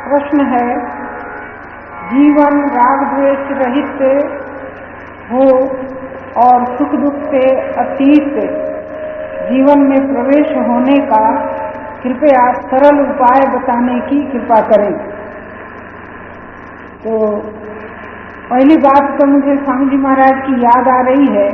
प्रश्न है, जीवन राग द्वेष रहित हो और सुख दुख से अतीत जीवन में प्रवेश होने का कृपया सरल उपाय बताने की कृपा करें। तो पहली बात तो मुझे स्वामी जी महाराज की याद आ रही है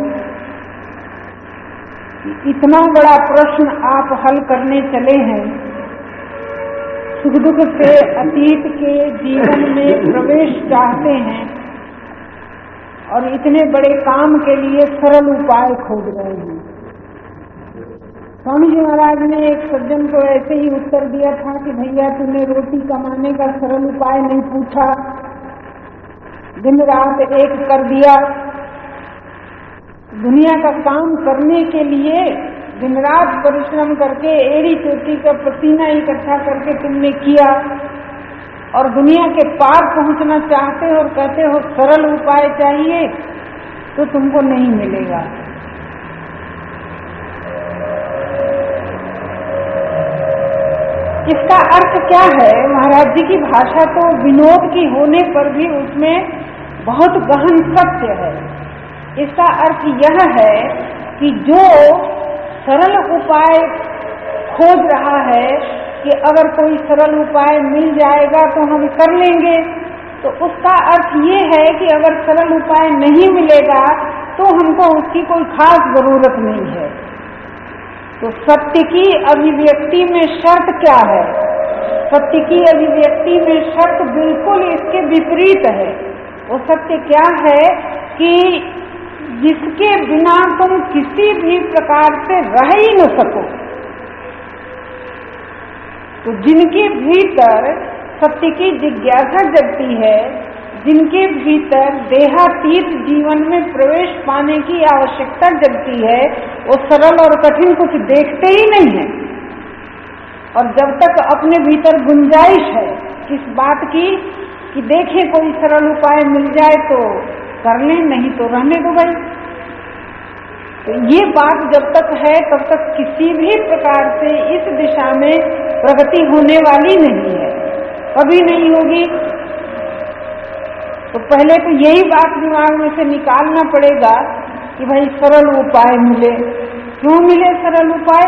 कि इतना बड़ा प्रश्न आप हल करने चले हैं, सुख दुख से अतीत के जीवन में प्रवेश चाहते हैं और इतने बड़े काम के लिए सरल उपाय खोज रहे हैं। स्वामी जी महाराज ने एक सज्जन को ऐसे ही उत्तर दिया था कि भैया तूने रोटी कमाने का सरल उपाय नहीं पूछा, दिन रात एक कर दिया। दुनिया का काम करने के लिए दिन रात परिश्रम करके एड़ी चोटी का पसीना इकट्ठा करके तुमने किया और दुनिया के पार पहुंचना चाहते हो और कहते हो सरल उपाय चाहिए, तो तुमको नहीं मिलेगा। इसका अर्थ क्या है? महाराज जी की भाषा तो विनोद की होने पर भी उसमें बहुत गहन सत्य है। इसका अर्थ यह है कि जो सरल उपाय खोज रहा है कि अगर कोई सरल उपाय मिल जाएगा तो हम कर लेंगे, तो उसका अर्थ ये है कि अगर सरल उपाय नहीं मिलेगा तो हमको उसकी कोई खास जरूरत नहीं है। तो सत्य की अभिव्यक्ति में शर्त क्या है? सत्य की अभिव्यक्ति में शर्त बिल्कुल इसके विपरीत है। वो सत्य क्या है कि जिसके बिना तुम किसी भी प्रकार से रह ही न सको। तो जिनके भीतर सत्य की जिज्ञासा जगती है, जिनके भीतर देहातीत जीवन में प्रवेश पाने की आवश्यकता जगती है, वो सरल और कठिन कुछ देखते ही नहीं है। और जब तक अपने भीतर गुंजाइश है किस बात की कि देखें कोई सरल उपाय मिल जाए तो कर लें, नहीं तो रहने दो भाई। तो ये बात जब तक है तब तक किसी भी प्रकार से इस दिशा में प्रगति होने वाली नहीं है, कभी नहीं होगी। तो पहले तो यही बात दिमाग में से निकालना पड़ेगा कि भाई सरल उपाय मिले। क्यों मिले सरल उपाय?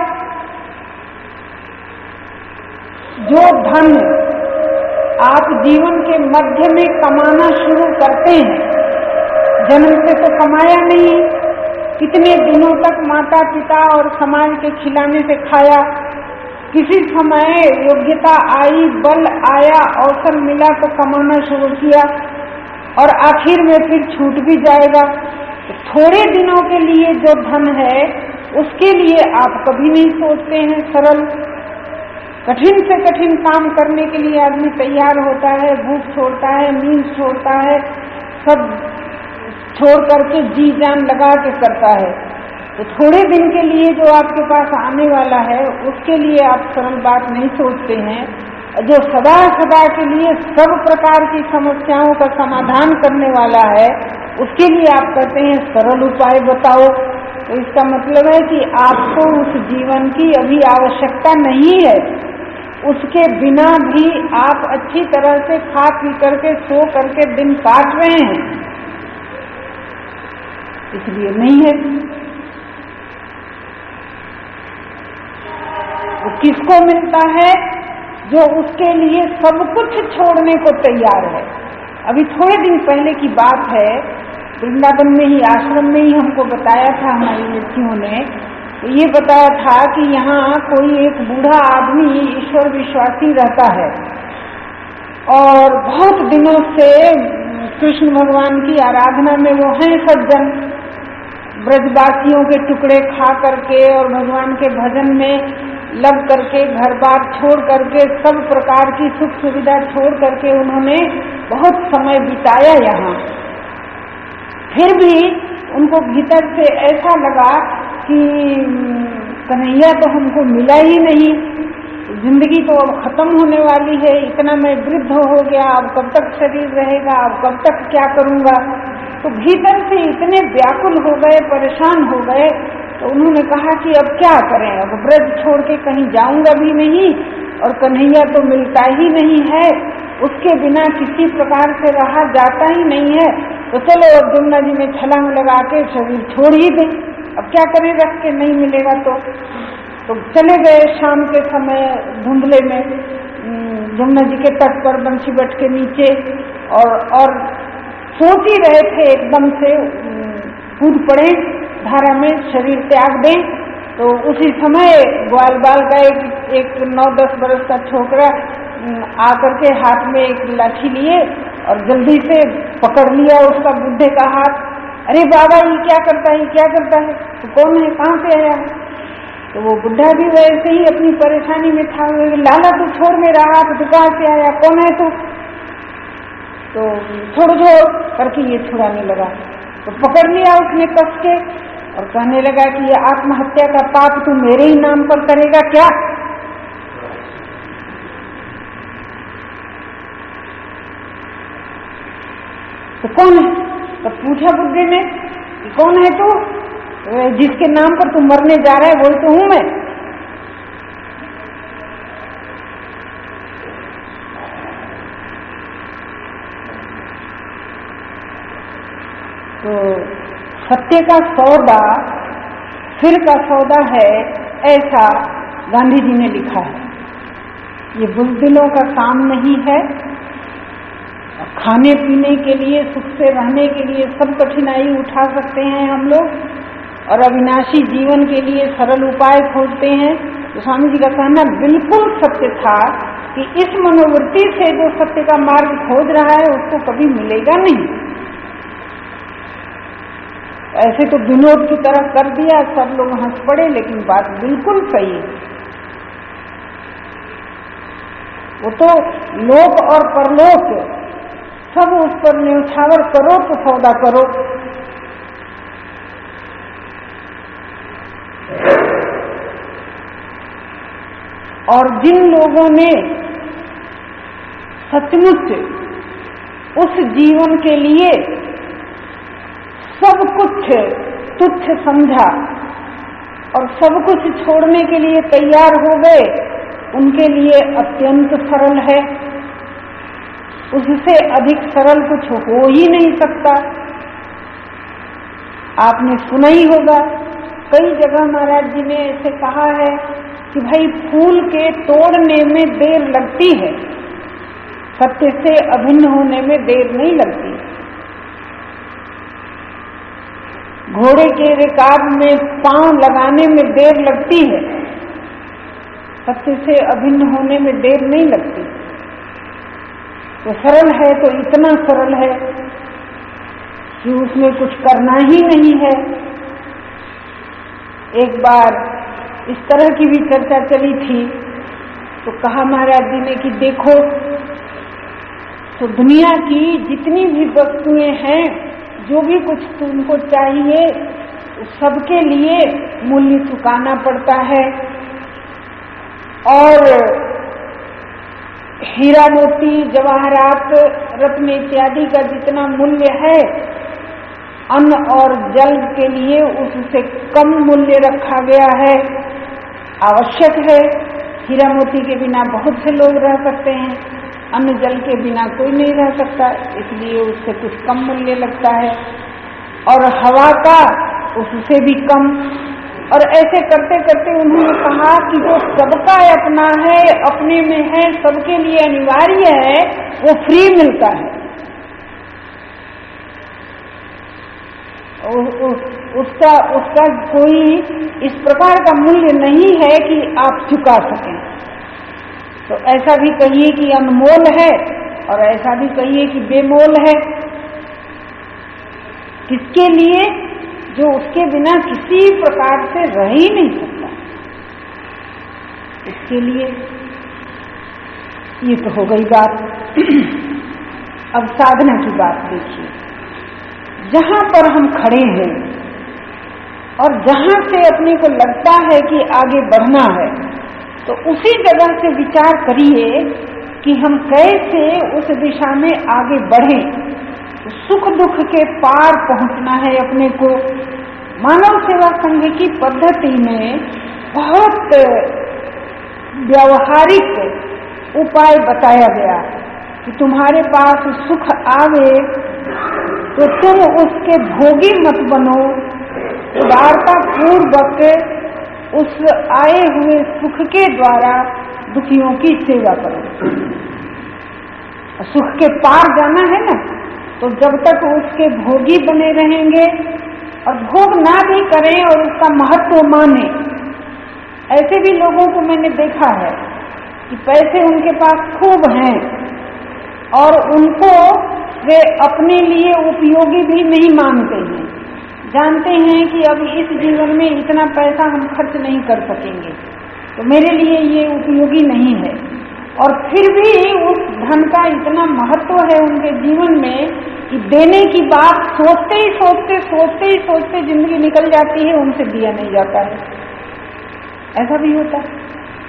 जो धन आप जीवन के मध्य में कमाना शुरू करते हैं, जन्म से तो कमाया नहीं, कितने दिनों तक माता पिता और समाज के खिलाने से खाया, किसी समय योग्यता आई, बल आया, अवसर मिला तो कमाना शुरू किया और आखिर में फिर छूट भी जाएगा। तो थोड़े दिनों के लिए जो धन है उसके लिए आप कभी नहीं सोचते हैं सरल। कठिन से कठिन काम करने के लिए आदमी तैयार होता है, भूख छोड़ता है, नींद छोड़ता है, सब छोड़ करके जी जान लगा के करता है। तो थोड़े दिन के लिए जो आपके पास आने वाला है उसके लिए आप सरल बात नहीं सोचते हैं। जो सदा सदा के लिए सब प्रकार की समस्याओं का समाधान करने वाला है उसके लिए आप कहते हैं सरल उपाय बताओ। तो इसका मतलब है कि आपको उस जीवन की अभी आवश्यकता नहीं है, उसके बिना भी आप अच्छी तरह से खा पी करके सो करके दिन काट रहे हैं, इसलिए नहीं है। तो किसको मिलता है? जो उसके लिए सब कुछ छोड़ने को तैयार है। अभी थोड़े दिन पहले की बात है, वृंदावन में ही आश्रम में ही हमको बताया था हमारी ऋषियों ने, तो ये बताया था कि यहाँ कोई एक बूढ़ा आदमी ईश्वर विश्वासी रहता है और बहुत दिनों से कृष्ण भगवान की आराधना में वो हैं सज्जन, ब्रजवासियों के टुकड़े खा करके और भगवान के भजन में लग करके, घर बार छोड़ करके, सब प्रकार की सुख सुविधा छोड़ करके उन्होंने बहुत समय बिताया यहाँ। फिर भी उनको भीतर से ऐसा लगा कि कन्हैया तो हमको मिला ही नहीं, जिंदगी तो अब खत्म होने वाली है, इतना मैं वृद्ध हो गया, अब कब तक शरीर रहेगा, अब कब तक क्या करूँगा। तो भीतर से इतने व्याकुल हो गए, परेशान हो गए, तो उन्होंने कहा कि अब क्या करें, अब ब्रज छोड़ के कहीं जाऊंगा भी नहीं और कन्हैया तो मिलता ही नहीं है, उसके बिना किसी प्रकार से रहा जाता ही नहीं है। तो चलो अब जमुना जी में छलांग लगा के शरीर छोड़ ही दें, अब क्या करें, रख के नहीं मिलेगा तो चले गए शाम के समय धुंधले में जमुना जी के तट पर बंसी बट के नीचे, और सोच ही रहे थे एकदम से कूद पड़े धारा में, शरीर त्याग दें। तो उसी समय ग्वाल बाल का एक 9-10 बरस का छोकरा आकर के हाथ में एक लाठी लिए और जल्दी से पकड़ लिया उसका बुढ़े का हाथ। अरे बाबा ये क्या करता है, क्या करता है, तो कौन है, कहाँ से आया है? तो वो बुढ़ा भी वैसे ही अपनी परेशानी में था, लाला तू छोड़ मेरा हाथ, तू कहाँ से आया, कौन है तू? तो छोड़ करके ये छुड़ाने लगा, तो पकड़ लिया उसने कस के और कहने लगा कि ये आत्महत्या का पाप तू मेरे ही नाम पर करेगा क्या? तो कौन है? तो पूछा बुद्धि ने कि कौन है तू, जिसके नाम पर तू मरने जा रहा है वही तो हूं मैं। तो सत्य का सौदा फिर का सौदा है, ऐसा गांधी जी ने लिखा है। ये बुज़दिलों का काम नहीं है। खाने पीने के लिए, सुख से रहने के लिए सब कठिनाई उठा सकते हैं हम लोग, और अविनाशी जीवन के लिए सरल उपाय खोजते हैं। तो स्वामी जी का कहना बिल्कुल सत्य था कि इस मनोवृत्ति से जो सत्य का मार्ग खोज रहा है उसको कभी मिलेगा नहीं। ऐसे तो विनोद की तरह कर दिया, सब लोग हंस पड़े, लेकिन बात बिल्कुल सही है। वो तो लोक और परलोक सब उस पर न्यौछावर करो तो सौदा करो। और जिन लोगों ने सचमुच उस जीवन के लिए सब कुछ तुच्छ समझा और सब कुछ छोड़ने के लिए तैयार हो गए, उनके लिए अत्यंत सरल है। उससे अधिक सरल कुछ हो ही नहीं सकता। आपने सुना ही होगा, कई जगह महाराज जी ने ऐसे कहा है कि भाई फूल के तोड़ने में देर लगती है, सत्य से अभिन्न होने में देर नहीं लगती। घोड़े के रिकाब में पांव लगाने में देर लगती है, सत्य से अभिन्न होने में देर नहीं लगती। तो सरल है तो इतना सरल है कि उसमें कुछ करना ही नहीं है। एक बार इस तरह की भी चर्चा चली थी, तो कहा महाराज जी ने कि देखो, तो दुनिया की जितनी भी वस्तुएं हैं, जो भी कुछ तुमको चाहिए, सबके लिए मूल्य चुकाना पड़ता है। और हीरा मोती जवाहरात रत्न इत्यादि का जितना मूल्य है, अन्न और जल के लिए उससे कम मूल्य रखा गया है। आवश्यक है, हीरा मोती के बिना बहुत से लोग रह सकते हैं, अन्न जल के बिना कोई नहीं रह सकता, इसलिए उससे कुछ कम मूल्य लगता है। और हवा का उससे भी कम। और ऐसे करते करते उन्होंने कहा कि जो सबका अपना है, अपने में है, सबके लिए अनिवार्य है, वो फ्री मिलता है। उसका कोई इस प्रकार का मूल्य नहीं है कि आप चुका सकें। तो ऐसा भी कहिए कि अनमोल है और ऐसा भी कहिए कि बेमोल है। किसके लिए? जो उसके बिना किसी प्रकार से रह ही नहीं सकता, इसके लिए। ये तो हो गई बात। अब साधना की बात देखिए। जहां पर हम खड़े हैं और जहां से अपने को लगता है कि आगे बढ़ना है, तो उसी जगह से विचार करिए कि हम कैसे उस दिशा में आगे बढ़ें। सुख दुख के पार पहुंचना है अपने को। मानव सेवा संघ की पद्धति में बहुत व्यावहारिक उपाय बताया गया कि तुम्हारे पास सुख आवे तो तुम उसके भोगी मत बनो, उदारता पूर्वक उस आए हुए सुख के द्वारा दुखियों की सेवा करो। सुख के पार जाना है ना, तो जब तक उसके भोगी बने रहेंगे और भोग ना भी करें और उसका महत्व माने। ऐसे भी लोगों को मैंने देखा है कि पैसे उनके पास खूब हैं और उनको वे अपने लिए उपयोगी भी नहीं मानते हैं। जानते हैं कि अब इस जीवन में इतना पैसा हम खर्च नहीं कर सकेंगे, तो मेरे लिए ये उपयोगी नहीं है। और फिर भी उस धन का इतना महत्व है उनके जीवन में कि देने की बात सोचते ही सोचते जिंदगी निकल जाती है, उनसे दिया नहीं जाता है। ऐसा भी होता है।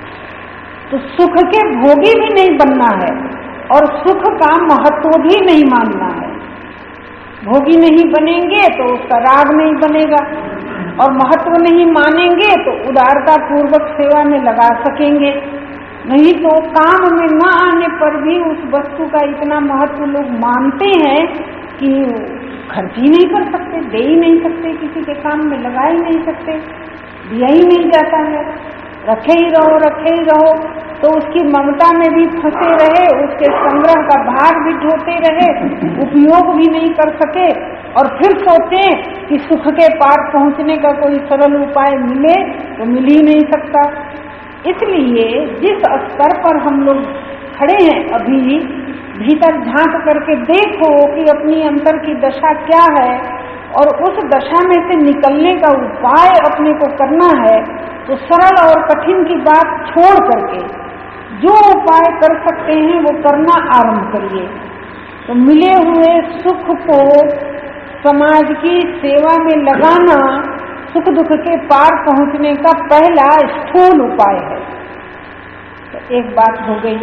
तो सुख के भोगी भी नहीं बनना है और सुख का महत्व भी नहीं मानना है। भोगी नहीं बनेंगे तो उसका राग नहीं बनेगा और महत्व नहीं मानेंगे तो उदारता पूर्वक सेवा में लगा सकेंगे। नहीं तो काम में न आने पर भी उस वस्तु का इतना महत्व लोग मानते हैं कि खर्च ही नहीं कर सकते, दे ही नहीं सकते, किसी के काम में लगा ही नहीं सकते, दिया ही नहीं जाता है, रखे ही रहो, तो उसकी ममता में भी फंसे रहे, उसके संग्रह का भार भी ढोते रहे, उपयोग भी नहीं कर सके और फिर सोचें कि सुख के पार पहुंचने का कोई सरल उपाय मिले तो मिल ही नहीं सकता। इसलिए जिस स्तर पर हम लोग खड़े हैं अभी, भीतर झांक करके देखो कि अपनी अंतर की दशा क्या है और उस दशा में से निकलने का उपाय अपने को करना है। तो सरल और कठिन की बात छोड़ करके जो उपाय कर सकते हैं वो करना आरंभ करिए। तो मिले हुए सुख को समाज की सेवा में लगाना सुख दुख के पार पहुंचने का पहला स्थूल उपाय है। तो एक बात हो गई।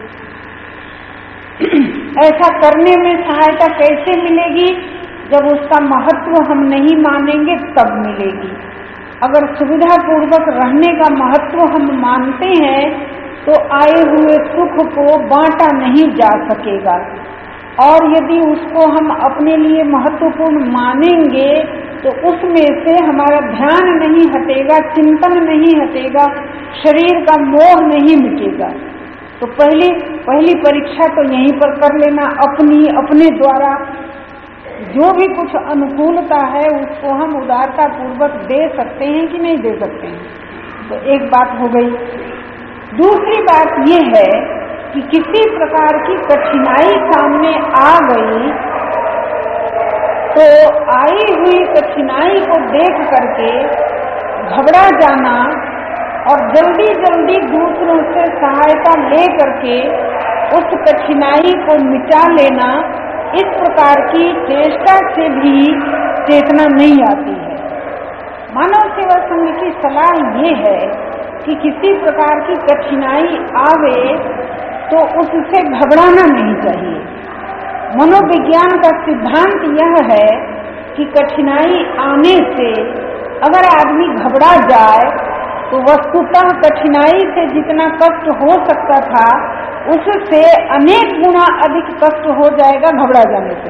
ऐसा करने में सहायता कैसे मिलेगी? जब उसका महत्व हम नहीं मानेंगे तब मिलेगी। अगर सुविधा पूर्वक रहने का महत्व हम मानते हैं तो आए हुए सुख को बांटा नहीं जा सकेगा, और यदि उसको हम अपने लिए महत्वपूर्ण मानेंगे तो उसमें से हमारा ध्यान नहीं हटेगा, चिंतन नहीं हटेगा, शरीर का मोह नहीं मिटेगा। तो पहली परीक्षा तो यहीं पर कर लेना, अपने द्वारा जो भी कुछ अनुकूलता है उसको हम उदारता पूर्वक दे सकते हैं कि नहीं दे सकते हैं। तो एक बात हो गई। दूसरी बात ये है कि किसी प्रकार की कठिनाई सामने आ गई तो आई हुई कठिनाई को देख करके घबरा जाना और जल्दी जल्दी दूसरों से सहायता ले करके उस कठिनाई को मिटा लेना, इस प्रकार की चेष्टा से भी चेतना नहीं आती है। मानव सेवा संघ की सलाह ये है कि किसी प्रकार की कठिनाई आवे तो उससे घबराना नहीं चाहिए। मनोविज्ञान का सिद्धांत यह है कि कठिनाई आने से अगर आदमी घबरा जाए तो वस्तुतः कठिनाई से जितना कष्ट हो सकता था उससे अनेक गुना अधिक कष्ट हो जाएगा घबरा जाने से।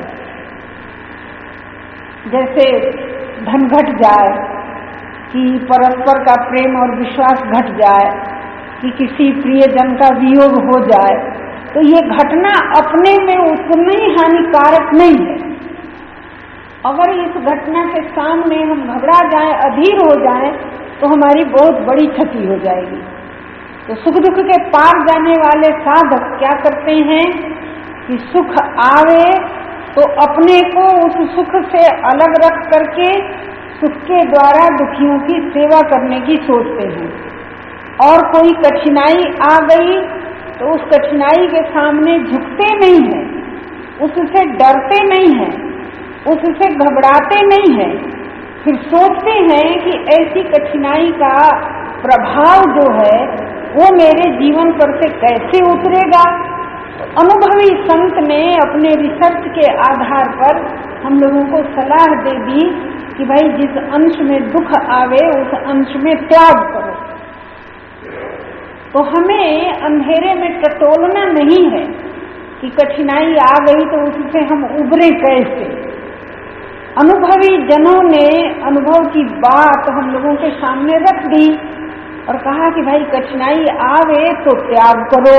जैसे धन घट जाए, कि परस्पर का प्रेम और विश्वास घट जाए, कि किसी प्रियजन का वियोग हो जाए, तो ये घटना अपने में उतनी हानिकारक नहीं है। अगर इस घटना के सामने हम घबरा जाएं, अधीर हो जाएं, तो हमारी बहुत बड़ी क्षति हो जाएगी। तो सुख दुख के पार जाने वाले साधक क्या करते हैं कि सुख आवे तो अपने को उस सुख से अलग रख करके सुख के द्वारा दुखियों की सेवा करने की सोचते हैं। और कोई कठिनाई आ गई तो उस कठिनाई के सामने झुकते नहीं हैं, उससे डरते नहीं हैं, उससे घबराते नहीं हैं। फिर सोचते हैं कि ऐसी कठिनाई का प्रभाव जो है वो मेरे जीवन पर से कैसे उतरेगा। तो अनुभवी संत ने अपने रिसर्च के आधार पर हम लोगों को सलाह दे दी कि भाई जिस अंश में दुख आवे उस अंश में त्याग करो। तो हमें अंधेरे में टटोलना नहीं है, कि कठिनाई आ गई तो उससे हम उभरे कैसे। अनुभवी जनों ने अनुभव की बात हम लोगों के सामने रख दी और कहा कि भाई कठिनाई आवे तो त्याग करो।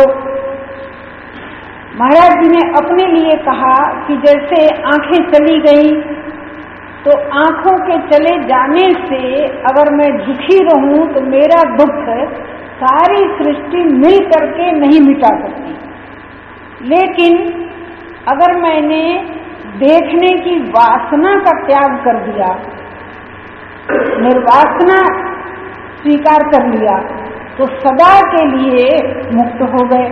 महाराज जी ने अपने लिए कहा कि जैसे आंखें चली गई तो आंखों के चले जाने से अगर मैं दुखी रहूं तो मेरा दुख सारी सृष्टि मिल करके नहीं मिटा सकती, लेकिन अगर मैंने देखने की वासना का त्याग कर दिया, निर्वासना स्वीकार कर लिया, तो सदा के लिए मुक्त हो गए।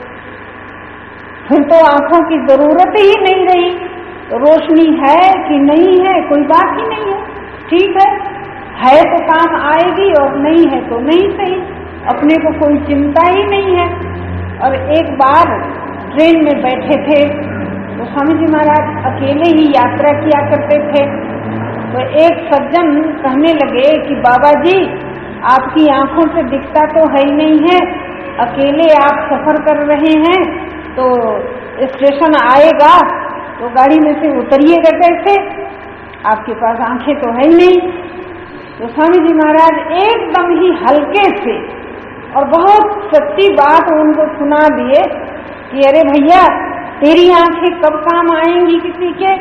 फिर तो आंखों की जरूरत ही नहीं रही। तो रोशनी है कि नहीं है कोई बात ही नहीं है, ठीक है तो काम आएगी और नहीं है तो नहीं सही, अपने को कोई चिंता ही नहीं है। और एक बार ट्रेन में बैठे थे तो स्वामी जी महाराज अकेले ही यात्रा किया करते थे। तो एक सज्जन कहने लगे कि बाबा जी आपकी आंखों से दिखता तो है ही नहीं है, अकेले आप सफर कर रहे हैं तो स्टेशन आएगा तो गाड़ी में से उतरिएगा कैसे, आपके पास आंखें तो है ही नहीं। तो स्वामी जी महाराज एकदम ही हल्के से और बहुत सच्ची बात उनको सुना दिए कि अरे भैया तेरी आंखें कब काम आएंगी किसी के।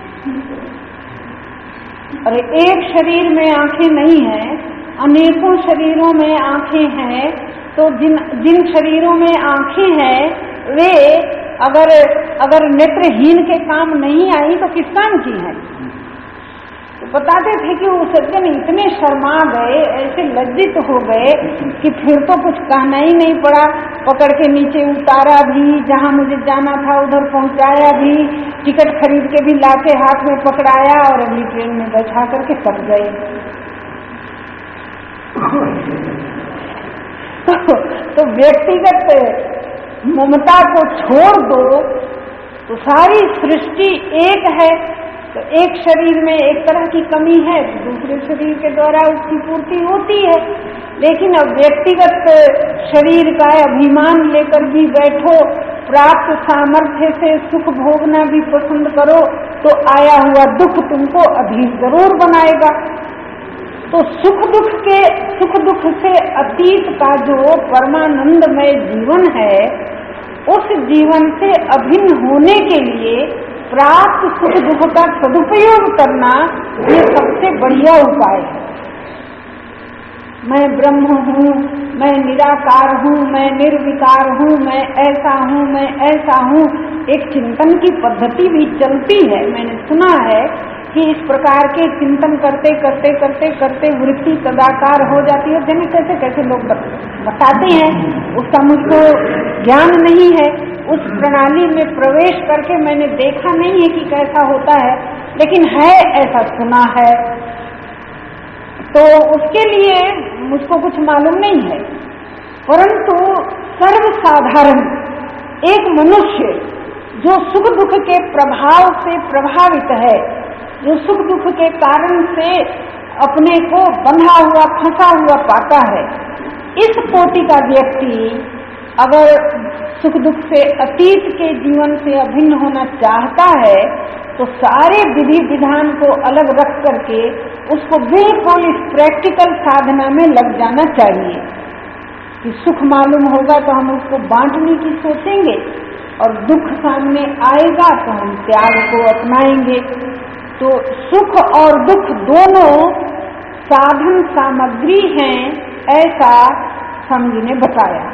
अरे एक शरीर में आंखें नहीं है, अनेकों शरीरों में आंखें हैं। तो जिन शरीरों में आंखें हैं वे अगर नेत्रहीन के काम नहीं आई तो किस काम की है। तो बताते थे कि वो सज्जन इतने शर्मा गए, ऐसे लज्जित हो गए कि फिर तो कुछ कहना ही नहीं पड़ा। पकड़ के नीचे उतारा भी, जहां मुझे जाना था उधर पहुंचाया भी, टिकट खरीद के भी लाके हाथ में पकड़ाया और अगली ट्रेन में बैठा करके तब गए। तो व्यक्तिगत ममता को छोड़ दो तो सारी सृष्टि एक है। तो एक शरीर में एक तरह की कमी है तो दूसरे शरीर के द्वारा उसकी पूर्ति होती है। लेकिन अब व्यक्तिगत शरीर का अभिमान लेकर भी बैठो, प्राप्त सामर्थ्य से सुख भोगना भी पसंद करो तो आया हुआ दुख तुमको अधीर जरूर बनाएगा। तो सुख दुख से अतीत का जो परमानंदमय जीवन है, उस जीवन से अभिन्न होने के लिए प्राप्त सुख दुख का सदुपयोग करना ये सबसे बढ़िया उपाय है। मैं ब्रह्म हूँ, मैं निराकार हूँ, मैं निर्विकार हूँ, मैं ऐसा हूँ, मैं ऐसा हूँ, एक चिंतन की पद्धति भी चलती है। मैंने सुना है कि इस प्रकार के चिंतन करते करते करते करते वृत्ति सदाकार हो जाती है। जैसे कैसे कैसे लोग बताते हैं, उसका मुझको ज्ञान नहीं है, उस प्रणाली में प्रवेश करके मैंने देखा नहीं है कि कैसा होता है, लेकिन है ऐसा सुना है। तो उसके लिए मुझको कुछ मालूम नहीं है, परंतु सर्वसाधारण एक मनुष्य जो सुख दुख के प्रभाव से प्रभावित है, जो सुख दुख के कारण से अपने को बंधा हुआ फंसा हुआ पाता है, इस कोटि का व्यक्ति अगर सुख दुख से अतीत के जीवन से अभिन्न होना चाहता है तो सारे विधि विधान को अलग रख करके उसको बिल्कुल इस प्रैक्टिकल साधना में लग जाना चाहिए कि सुख मालूम होगा तो हम उसको बांटने की सोचेंगे और दुख सामने आएगा तो हम त्याग को अपनाएंगे। तो सुख और दुख दोनों साधन सामग्री हैं, ऐसा स्वामी जी ने बताया।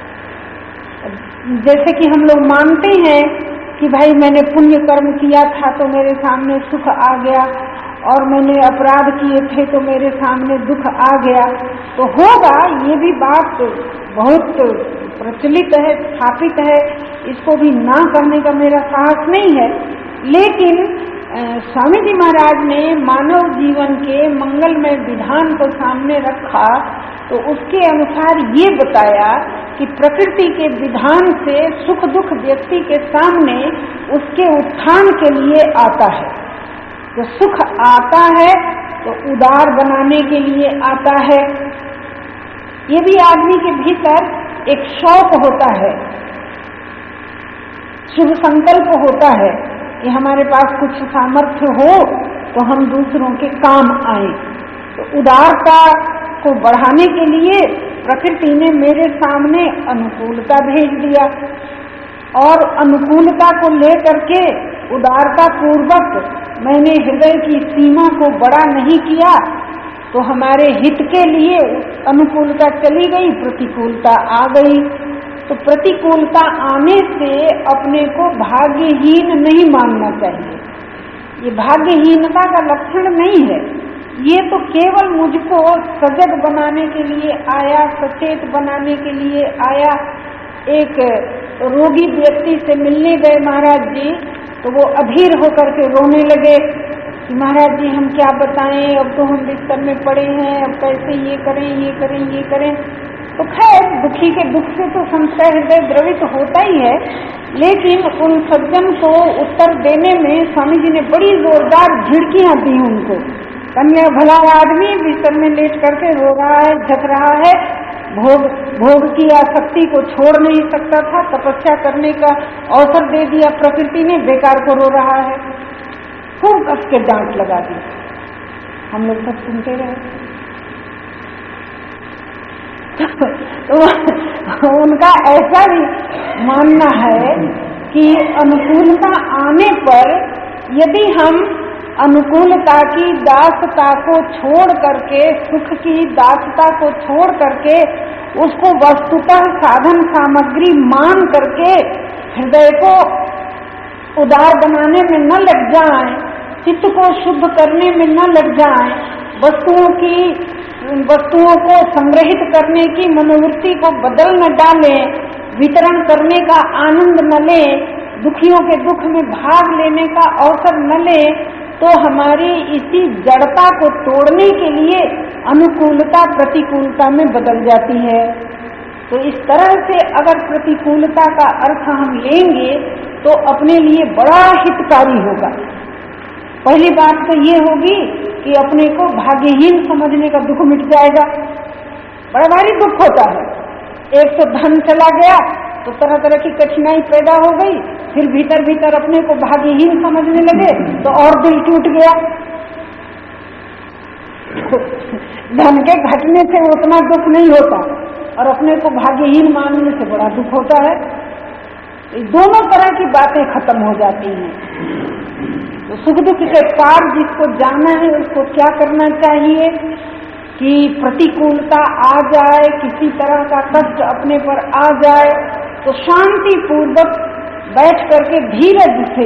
जैसे कि हम लोग मानते हैं कि भाई मैंने पुण्य कर्म किया था तो मेरे सामने सुख आ गया, और मैंने अपराध किए थे तो मेरे सामने दुख आ गया, तो होगा। ये भी बात बहुत प्रचलित है, स्थापित है, इसको भी ना करने का मेरा साहस नहीं है। लेकिन स्वामी जी महाराज ने मानव जीवन के मंगलमय विधान को सामने रखा तो उसके अनुसार ये बताया कि प्रकृति के विधान से सुख दुख व्यक्ति के सामने उसके उत्थान के लिए आता है। तो सुख आता है तो उदार बनाने के लिए आता है। ये भी आदमी के भीतर एक शौक होता है शुभ संकल्प होता है कि हमारे पास कुछ सामर्थ्य हो तो हम दूसरों के काम आए। तो उदारता को बढ़ाने के लिए प्रकृति ने मेरे सामने अनुकूलता भेज दिया और अनुकूलता को लेकर के उदारता पूर्वक मैंने हृदय की सीमा को बड़ा नहीं किया, तो हमारे हित के लिए अनुकूलता चली गई, प्रतिकूलता आ गई। तो प्रतिकूलता आने से अपने को भाग्यहीन नहीं मानना चाहिए। ये भाग्यहीनता का लक्षण नहीं है, ये तो केवल मुझको सजग बनाने के लिए आया, सचेत बनाने के लिए आया। एक रोगी व्यक्ति से मिलने गए महाराज जी, तो वो अधीर होकर के रोने लगे कि महाराज जी हम क्या बताएं, अब तो हम बिस्तर में पड़े हैं, अब कैसे ये करें ये करें ये करें। तो खैर दुखी के दुख से तो संशय हृदय द्रवित होता ही है, लेकिन उन सज्जन को उत्तर देने में स्वामी जी ने बड़ी जोरदार झिड़कियां दी उनको। कन्या भला आदमी बिस्तर में लेट करके रो रहा है, झक रहा है, भोग की आसक्ति को छोड़ नहीं सकता था, तपस्या करने का अवसर दे दिया प्रकृति ने, बेकार को रो रहा है। खूब कस के डांट लगा दी। हम लोग सब सुनते रहे। तो उनका ऐसा भी मानना है कि अनुकूलता आने पर यदि हम अनुकूलता की दासता को छोड़ करके, सुख की दासता को छोड़ करके उसको वस्तुतः साधन सामग्री मान करके हृदय को उदार बनाने में न लग जाएं, चित्त को शुद्ध करने में न लग जाएं, वस्तुओं को संग्रहित करने की मनोवृत्ति को बदल न डालें, वितरण करने का आनंद न लें, दुखियों के दुख में भाग लेने का अवसर न लें, तो हमारी इसी जड़ता को तोड़ने के लिए अनुकूलता प्रतिकूलता में बदल जाती है। तो इस तरह से अगर प्रतिकूलता का अर्थ हम लेंगे तो अपने लिए बड़ा हितकारी होगा। पहली बात तो ये होगी कि अपने को भाग्यहीन समझने का दुख मिट जाएगा। बड़ा भारी दुख होता है। एक तो धन चला गया तो तरह तरह की कठिनाई पैदा हो गई, फिर भीतर भीतर अपने को भाग्यहीन समझने लगे तो और दिल टूट गया। धन के घटने से उतना दुख नहीं होता और अपने को भाग्यहीन मानने से बड़ा दुख होता है। दोनों तरह की बातें खत्म हो जाती हैं। तो सुख दुख के पार जिसको जाना है उसको क्या करना चाहिए कि प्रतिकूलता आ जाए, किसी तरह का कष्ट अपने पर आ जाए तो शांति पूर्वक बैठ करके धीरज से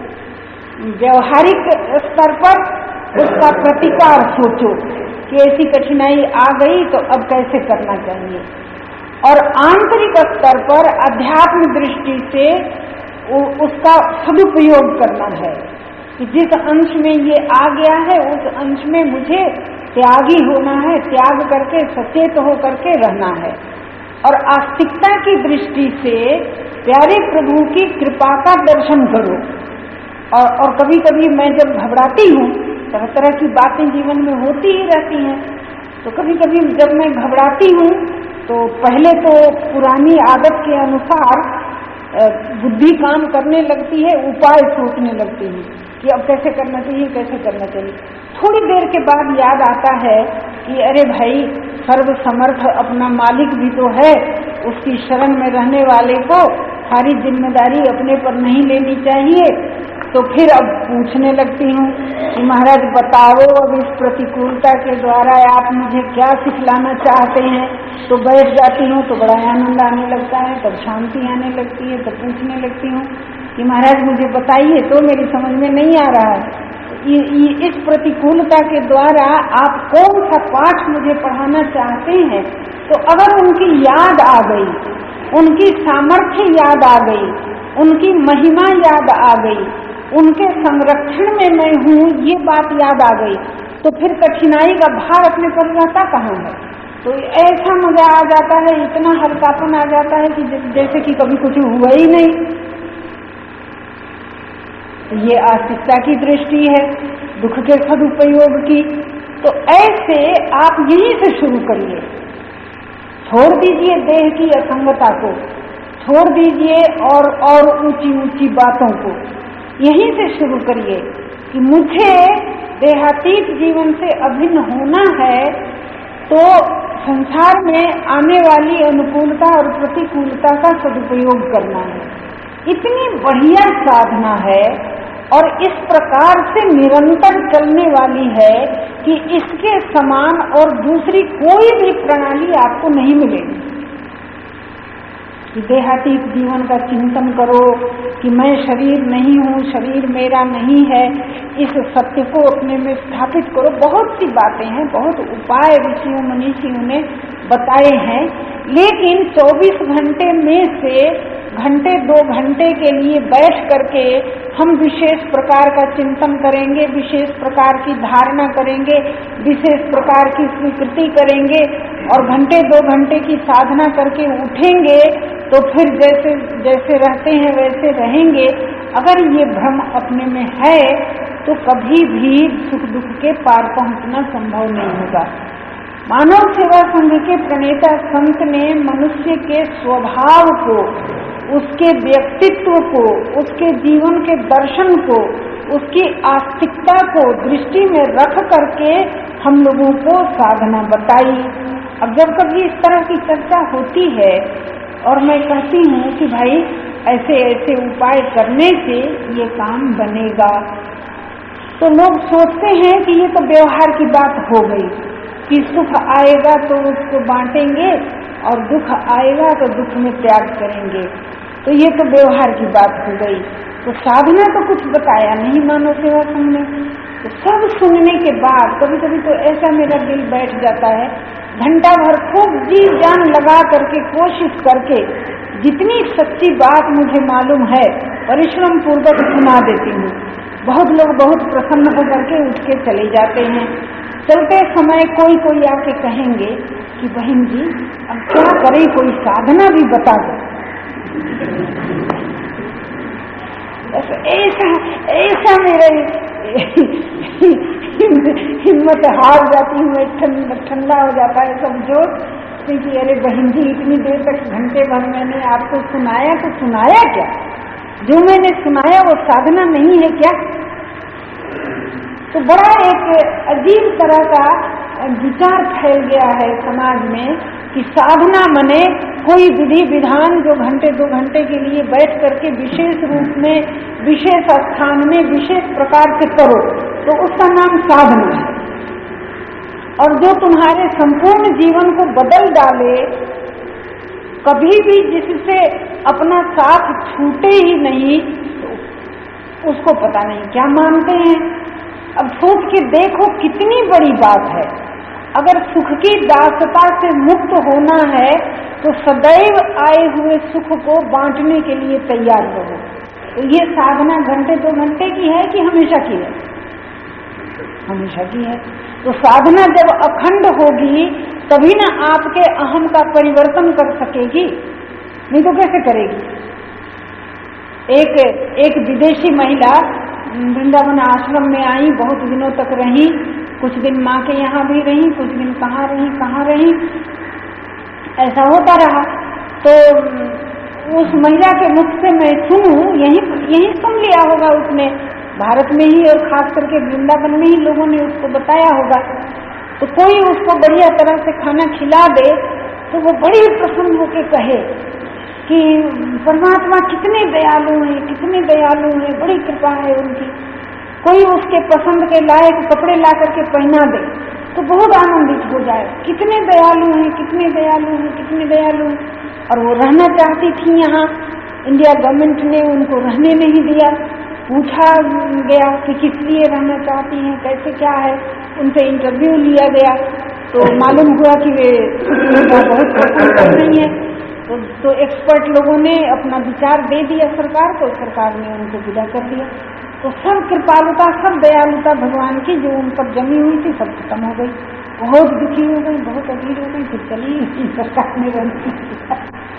व्यवहारिक स्तर पर उसका प्रतिकार सोचो कि ऐसी कठिनाई आ गई तो अब कैसे करना चाहिए, और आंतरिक स्तर पर अध्यात्म दृष्टि से उसका सदुपयोग करना है कि जिस अंश में ये आ गया है उस अंश में मुझे त्यागी होना है, त्याग करके सचेत हो करके रहना है। और आस्तिकता की दृष्टि से प्यारे प्रभु की कृपा का दर्शन करो। और कभी कभी मैं जब घबराती हूँ, तरह तरह की बातें जीवन में होती ही रहती हैं, तो कभी कभी जब मैं घबराती हूँ तो पहले तो पुरानी आदत के अनुसार बुद्धि काम करने लगती है, उपाय सोचने लगती है कि अब कैसे करना चाहिए, कैसे करना चाहिए। थोड़ी देर के बाद याद आता है कि अरे भाई, सर्व समर्थ अपना मालिक भी तो है, उसकी शरण में रहने वाले को सारी जिम्मेदारी अपने पर नहीं लेनी चाहिए। तो फिर अब पूछने लगती हूँ कि महाराज बताओ, अब इस प्रतिकूलता के द्वारा आप मुझे क्या सिखलाना चाहते हैं। तो बैठ जाती हूँ तो बड़ा आनंद आने लगता है, तब शांति आने लगती है, तब पूछने लगती हूँ कि महाराज मुझे बताइए, तो मेरी समझ में नहीं आ रहा है, इस प्रतिकूलता के द्वारा आप कौन सा पाठ मुझे पढ़ाना चाहते हैं। तो अगर उनकी याद आ गई, उनकी सामर्थ्य याद आ गई, उनकी महिमा याद आ गई, उनके संरक्षण में मैं हूँ, ये बात याद आ गई, तो फिर कठिनाई का भार अपने पर रहता कहाँ है। तो ऐसा मजा आ जाता है, इतना हल्कापन आ जाता है कि जैसे कि कभी कुछ हुआ ही नहीं। ये आस्तिकता की दृष्टि है, दुख के सदुपयोग की। तो ऐसे आप यहीं से शुरू करिए, छोड़ दीजिए देह की असंगता को, छोड़ दीजिए और ऊंची ऊंची बातों को यहीं से शुरू करिए कि मुझे देहातीत जीवन से अभिन्न होना है, तो संसार में आने वाली अनुकूलता और प्रतिकूलता का सदुपयोग करना है। इतनी बढ़िया साधना है और इस प्रकार से निरंतर चलने वाली है कि इसके समान और दूसरी कोई भी प्रणाली आपको नहीं मिलेगी। कि देहातीत जीवन का चिंतन करो कि मैं शरीर नहीं हूँ, शरीर मेरा नहीं है, इस सत्य को अपने में स्थापित करो। बहुत सी बातें हैं, बहुत उपाय ऋषियों मनीषियों ने बताए हैं, लेकिन 24 घंटे में से घंटे 2 घंटे के लिए बैठ करके हम विशेष प्रकार का चिंतन करेंगे, विशेष प्रकार की धारणा करेंगे, विशेष प्रकार की स्वीकृति करेंगे और घंटे 2 घंटे की साधना करके उठेंगे तो फिर जैसे जैसे रहते हैं वैसे रहेंगे। अगर ये भ्रम अपने में है तो कभी भी सुख दुख के पार पहुंचना संभव नहीं होगा। मानव सेवा संघ के प्रणेता संत ने मनुष्य के स्वभाव को, उसके व्यक्तित्व को, उसके जीवन के दर्शन को, उसकी आस्तिकता को दृष्टि में रख करके हम लोगों को साधना बताई। अब जब कभी इस तरह की चर्चा होती है और मैं कहती हूँ कि भाई ऐसे ऐसे उपाय करने से ये काम बनेगा, तो लोग सोचते हैं कि ये तो व्यवहार की बात हो गई कि सुख आएगा तो उसको बांटेंगे और दुख आएगा तो दुख में त्याग करेंगे, तो ये तो व्यवहार की बात हो गई। तो साधना तो कुछ बताया नहीं मानव सेवा संघ ने। तो सब सुनने के बाद कभी कभी तो ऐसा मेरा दिल बैठ जाता है, घंटा भर खूब जी जान लगा करके कोशिश करके जितनी सच्ची बात मुझे मालूम है परिश्रम पूर्वक सुना देती हूँ। बहुत लोग बहुत प्रसन्न होकर के उठ के चले जाते हैं। चलते समय कोई कोई आके कहेंगे कि बहन जी अब क्या करें, कोई साधना भी बता दो। बस ऐसा मेरा हिम्मत हार जाती हूँ, ठंडा हो जाता है सब जोश कि अरे बहन जी इतनी देर तक घंटे भर मैंने आपको सुनाया, तो सुनाया क्या? जो मैंने सुनाया वो साधना नहीं है क्या? तो बड़ा एक अजीब तरह का विचार फैल गया है समाज में कि साधना मने कोई विधि विधान जो घंटे 2 घंटे के लिए बैठ करके विशेष रूप में, विशेष स्थान में, विशेष प्रकार से करो तो उसका नाम साधना है। और जो तुम्हारे संपूर्ण जीवन को बदल डाले, कभी भी जिससे अपना साथ छूटे ही नहीं, तो उसको पता नहीं क्या मानते हैं। अब सोच के देखो कितनी बड़ी बात है। अगर सुख की दासता से मुक्त होना है तो सदैव आए हुए सुख को बांटने के लिए तैयार रहो। तो ये साधना घंटे 2 घंटे की है कि हमेशा की है? हमेशा की है। तो साधना जब अखंड होगी तभी ना आपके अहम का परिवर्तन कर सकेगी, नहीं तो कैसे करेगी? एक विदेशी महिला वृंदावन आश्रम में आई, बहुत दिनों तक रही, कुछ दिन माँ के यहाँ भी रही, कुछ दिन कहाँ रही, ऐसा होता रहा। तो उस महिला के मुख से मैं सुनूं, यही सुन लिया होगा उसने, भारत में ही और खास करके वृंदावन में ही लोगों ने उसको बताया होगा। तो कोई उसको बढ़िया तरह से खाना खिला दे तो वो बड़ी प्रसन्न होकर कहे कि परमात्मा कितने दयालु हैं, कितने दयालु हैं, बड़ी कृपा है उनकी। कोई उसके पसंद के लायक कपड़े ला करके पहना दे तो बहुत आनंदित हो जाए, कितने दयालु हैं, कितने दयालु हैं, कितने दयालु हैं। और वो रहना चाहती थी यहाँ, इंडिया गवर्नमेंट ने उनको रहने नहीं दिया। पूछा गया कि किस लिए रहना चाहती हैं, कैसे क्या है, उनसे इंटरव्यू लिया गया तो मालूम हुआ कि वे बहुत पसंद कर रही हैं। तो एक्सपर्ट लोगों ने अपना विचार दे दिया सरकार को, सरकार ने उनको विदा कर दिया। तो सब कृपालुता, सब दयालुता भगवान की जो उन पर जमी हुई थी सब खत्म हो गई। बहुत दुखी हो गई, बहुत अधीर हो गई, फिर चली सरकार ने रहने दिया।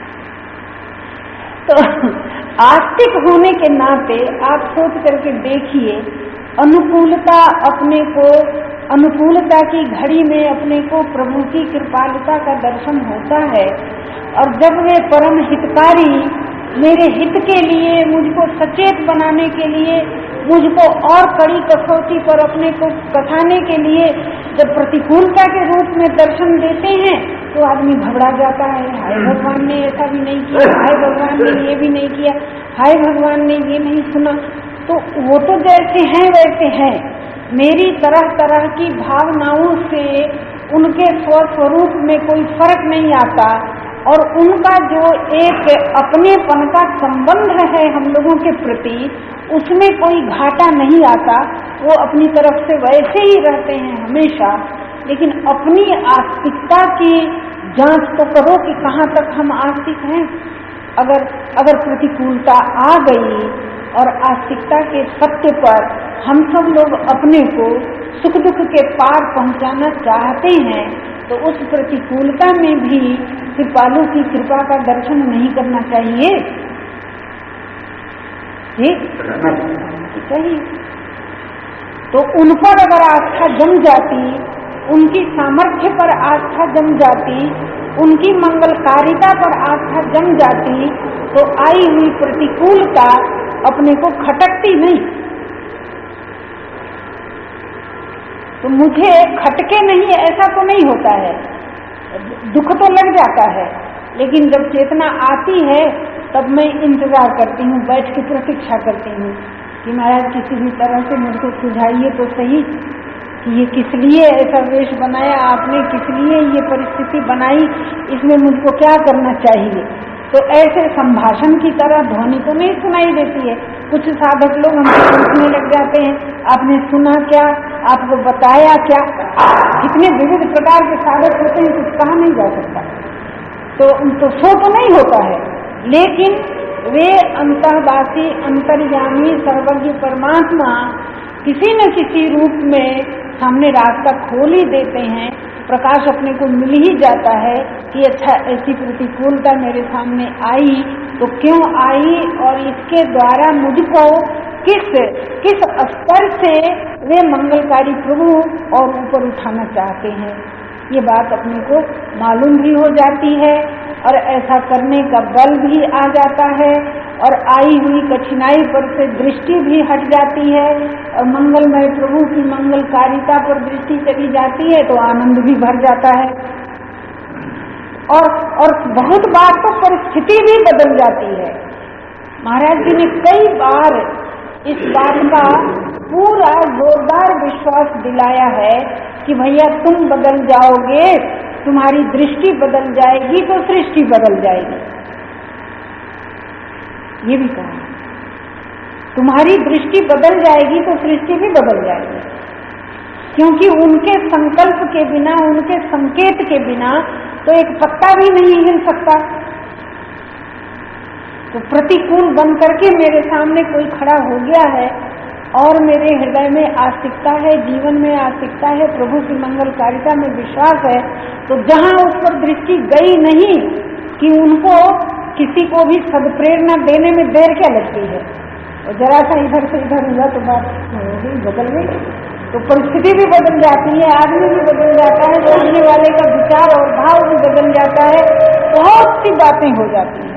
तो आस्तिक होने के नाते आप सोच करके देखिए, अनुकूलता अपने को, अनुकूलता की घड़ी में अपने को प्रभु की कृपालुता का दर्शन होता है और जब वे परम हितकारी मेरे हित के लिए, मुझको सचेत बनाने के लिए, मुझको और कड़ी कसौटी पर अपने को कसाने के लिए जब प्रतिकूलता के रूप में दर्शन देते हैं तो आदमी घबरा जाता है। हाय भगवान ने ऐसा भी नहीं किया, हाय भगवान ने ये भी नहीं किया, हाय भगवान ने ये नहीं सुना। तो वो तो जैसे हैं वैसे हैं। मेरी तरह तरह की भावनाओं से उनके स्वस्वरूप में कोई फर्क नहीं आता और उनका जो एक अपनेपन का संबंध है हम लोगों के प्रति, उसमें कोई घाटा नहीं आता। वो अपनी तरफ से वैसे ही रहते हैं हमेशा। लेकिन अपनी आस्तिकता की जांच तो करो कि कहाँ तक हम आस्तिक हैं। अगर प्रतिकूलता आ गई और आस्तिकता के सत्य पर हम सब लोग अपने को सुख दुख के पार पहुंचाना चाहते हैं तो उस प्रतिकूलता में भी कृपालु की कृपा का दर्शन नहीं करना चाहिए। सही। तो उन पर अगर आस्था जम जाती, उनकी सामर्थ्य पर आस्था जम जाती, उनकी मंगलकारिता पर आस्था जम जाती तो आई हुई प्रतिकूलता अपने को खटकती नहीं। तो मुझे खटके नहीं ऐसा तो नहीं होता है, दुख तो लग जाता है, लेकिन जब चेतना आती है तब मैं इंतजार करती हूँ, बैठ के प्रतीक्षा करती हूँ कि महाराज किसी भी तरह से मुझको सुझाइए तो सही कि ये किस लिए ऐसा वेश बनाया आपने, किस लिए ये परिस्थिति बनाई, इसमें मुझको क्या करना चाहिए। तो ऐसे संभाषण की तरह ध्वनि तो नहीं सुनाई देती है। कुछ साधक लोग हमसे पूछने लग जाते हैं, आपने सुना क्या, आपको बताया क्या। कितने विविध प्रकार के साधक होते हैं, कुछ कहा नहीं जा सकता। तो सो तो नहीं होता है, लेकिन वे अंतर्वासी, अंतर्यामी, सर्वज्ञ परमात्मा किसी न किसी रूप में सामने रास्ता खोल ही देते हैं। प्रकाश अपने को मिल ही जाता है कि अच्छा ऐसी प्रतिकूलता मेरे सामने आई तो क्यों आई और इसके द्वारा मुझको किस स्तर से वे मंगलकारी प्रभु और ऊपर उठाना चाहते हैं। ये बात अपने को मालूम भी हो जाती है और ऐसा करने का बल भी आ जाता है और आई हुई कठिनाई पर से दृष्टि भी हट जाती है और मंगलमय प्रभु की मंगलकारिता पर दृष्टि चली जाती है तो आनंद भी भर जाता है। और बहुत बार तो परिस्थिति भी बदल जाती है। महाराज जी ने कई बार इस बात का पूरा जोरदार विश्वास दिलाया है कि भैया तुम बदल जाओगे, तुम्हारी दृष्टि बदल जाएगी तो सृष्टि बदल जाएगी। ये भी कहा, तुम्हारी दृष्टि बदल जाएगी तो सृष्टि भी बदल जाएगी, क्योंकि उनके संकल्प के बिना, उनके संकेत के बिना तो एक पत्ता भी नहीं हिल सकता। तो प्रतिकूल बन करके मेरे सामने कोई खड़ा हो गया है और मेरे हृदय में आस्तिकता है, जीवन में आस्तिकता है, प्रभु की मंगलकारिता में विश्वास है, तो जहां उस पर दृष्टि गई नहीं कि उनको किसी को भी सदप्रेरणा देने में देर क्या लगती है, और जरा सा इधर से इधर हुआ तो बात बदल गई, तो परिस्थिति भी बदल जाती है, आदमी भी बदल जाता है, बोलने वाले का विचार और भाव भी बदल जाता है, बहुत सी बातें हो जाती हैं।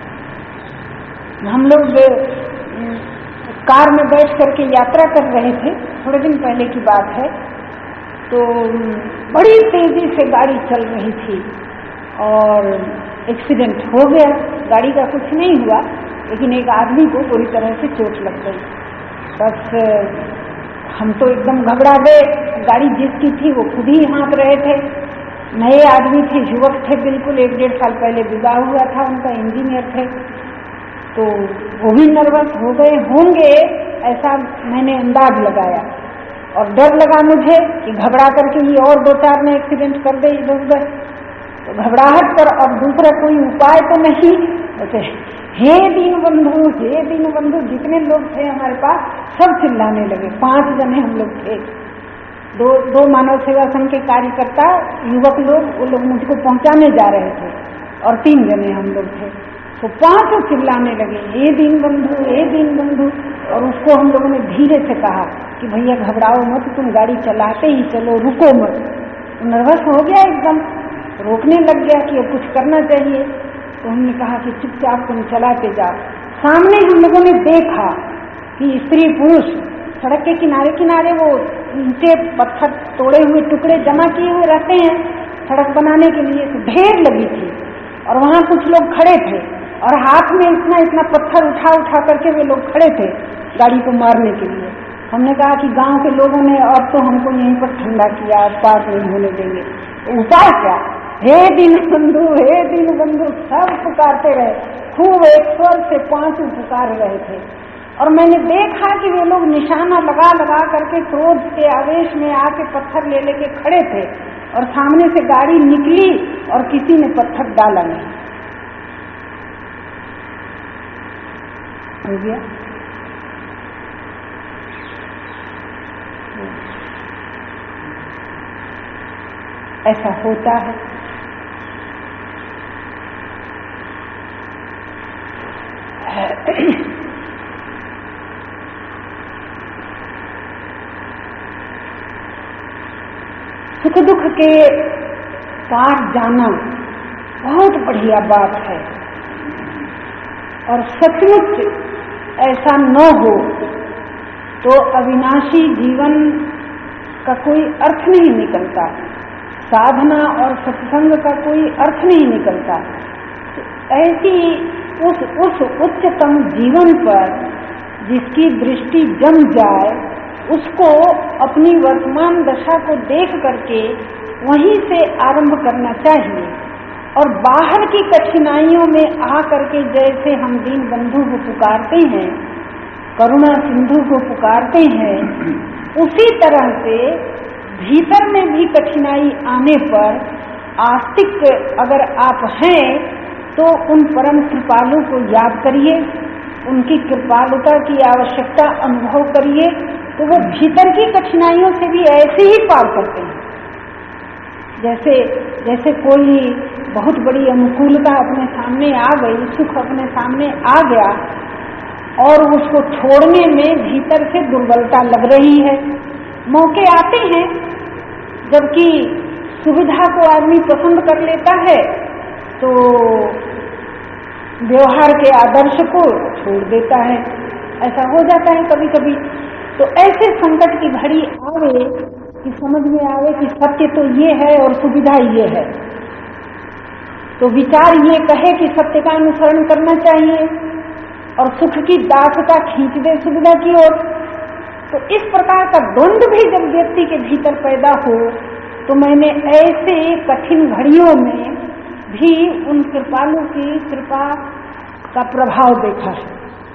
हम लोग कार में बैठ करके यात्रा कर रहे थे, थोड़े दिन पहले की बात है, तो बड़ी तेजी से गाड़ी चल रही थी और एक्सीडेंट हो गया। गाड़ी का कुछ नहीं हुआ, लेकिन एक आदमी को पूरी तरह से चोट लग गई। बस हम तो एकदम घबरा गए। गाड़ी जिसकी थी वो खुद ही हाँक रहे थे, नए आदमी थे, युवक थे बिल्कुल, 1-1.5 साल पहले विवाह हुआ था उनका, इंजीनियर थे, तो वो भी नर्वस हो गए होंगे, ऐसा मैंने अंदाज लगाया। और डर लगा मुझे कि घबरा करके ये और 2-4 ने एक्सीडेंट कर दे इधर उधर। तो घबराहट पर अब दूसरा कोई उपाय तो नहीं, बोलते हे दीनबंधु, हे दीनबंधु। जितने लोग थे हमारे पास सब चिल्लाने लगे। 5 जने हम लोग थे, दो मानव सेवा संघ के कार्यकर्ता युवक लोग, वो लोग मुझको पहुंचाने जा रहे थे और 3 जने हम लोग थे। तो 5 चिल्लाने लगे हे दीनबंधु, हे दीनबंधु। और उसको हम लोगों ने धीरे से कहा कि भैया घबराओ मत, तुम गाड़ी चलाते ही चलो, रुको मत। तो नर्वस हो गया एकदम, रोकने लग गया कि अब कुछ करना चाहिए। तो हमने कहा कि चुपचाप तुम चलाते जाओ। सामने हम लोगों ने देखा कि स्त्री पुरुष सड़क के किनारे किनारे वो ईंटे पत्थर तोड़े हुए टुकड़े जमा किए हुए रहते हैं सड़क बनाने के लिए, तो ढेर लगी थी और वहां कुछ लोग खड़े थे और हाथ में इतना इतना पत्थर उठा उठा करके वे लोग खड़े थे गाड़ी को मारने के लिए। हमने कहा कि गांव के लोगों ने अब तो हमको यहीं पर ठंडा किया, अब पार नहीं होने देंगे। उपाय क्या? हे दीनबंधु, हे दीनबंधु, सब पुकारते रहे, खूब एक स्वर से 5 पुकार रहे थे। और मैंने देखा कि वे लोग निशाना लगा लगा करके क्रोध के आवेश में आके पत्थर ले लेके खड़े थे और सामने से गाड़ी निकली और किसी ने पत्थर डाला नहीं। हो गया। ऐसा होता है। सुख दुख के पार जाना बहुत बढ़िया बात है और सचमुच ऐसा न हो तो अविनाशी जीवन का कोई अर्थ नहीं निकलता, साधना और सत्संग का कोई अर्थ नहीं निकलता। ऐसी उस उच्चतम जीवन पर जिसकी दृष्टि जम जाए उसको अपनी वर्तमान दशा को देख करके वहीं से आरंभ करना चाहिए और बाहर की कठिनाइयों में आ करके जैसे हम दीन बंधु को पुकारते हैं, करुणा सिंधु को पुकारते हैं, उसी तरह से भीतर में भी कठिनाई आने पर आस्तिक अगर आप हैं तो उन परम कृपालु को याद करिए, उनकी कृपालुता की आवश्यकता अनुभव करिए, तो वो भीतर की कठिनाइयों से भी ऐसे ही पार करते हैं। जैसे कोई बहुत बड़ी अनुकूलता अपने सामने आ गई, सुख अपने सामने आ गया और उसको छोड़ने में भीतर से दुर्बलता लग रही है। मौके आते हैं जबकि सुविधा को आदमी पसंद कर लेता है तो व्यवहार के आदर्श को छोड़ देता है, ऐसा हो जाता है कभी कभी। तो ऐसे संकट की घड़ी आवे कि समझ में आवे कि सत्य तो ये है और सुविधा ये है, तो विचार ये कहे कि सत्य का अनुसरण करना चाहिए और सुख की दासता खींच दे सुविधा की ओर। तो इस प्रकार का द्वंद्व भी जब व्यक्ति के भीतर पैदा हो तो मैंने ऐसे कठिन घड़ियों में भी उन कृपालु की कृपा का प्रभाव देखा है।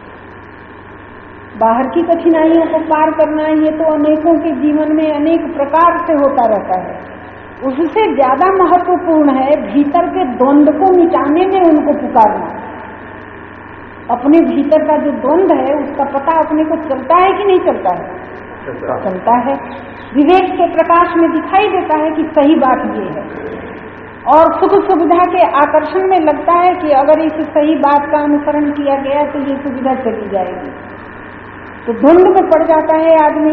बाहर की कठिनाइयों को पार करना ये तो अनेकों के जीवन में अनेक प्रकार से होता रहता है, उससे ज्यादा महत्वपूर्ण है भीतर के द्वंद्व को मिटाने में उनको पुकारना। अपने भीतर का जो द्वंद्व है उसका पता अपने को चलता है कि नहीं चलता है? चलता है। विवेक के प्रकाश में दिखाई देता है कि सही बात ये है और सुख सुविधा के आकर्षण में लगता है कि अगर इस सही बात का अनुसरण किया गया तो ये सुविधा चली जाएगी, तो द्वंद्व में पड़ जाता है आदमी।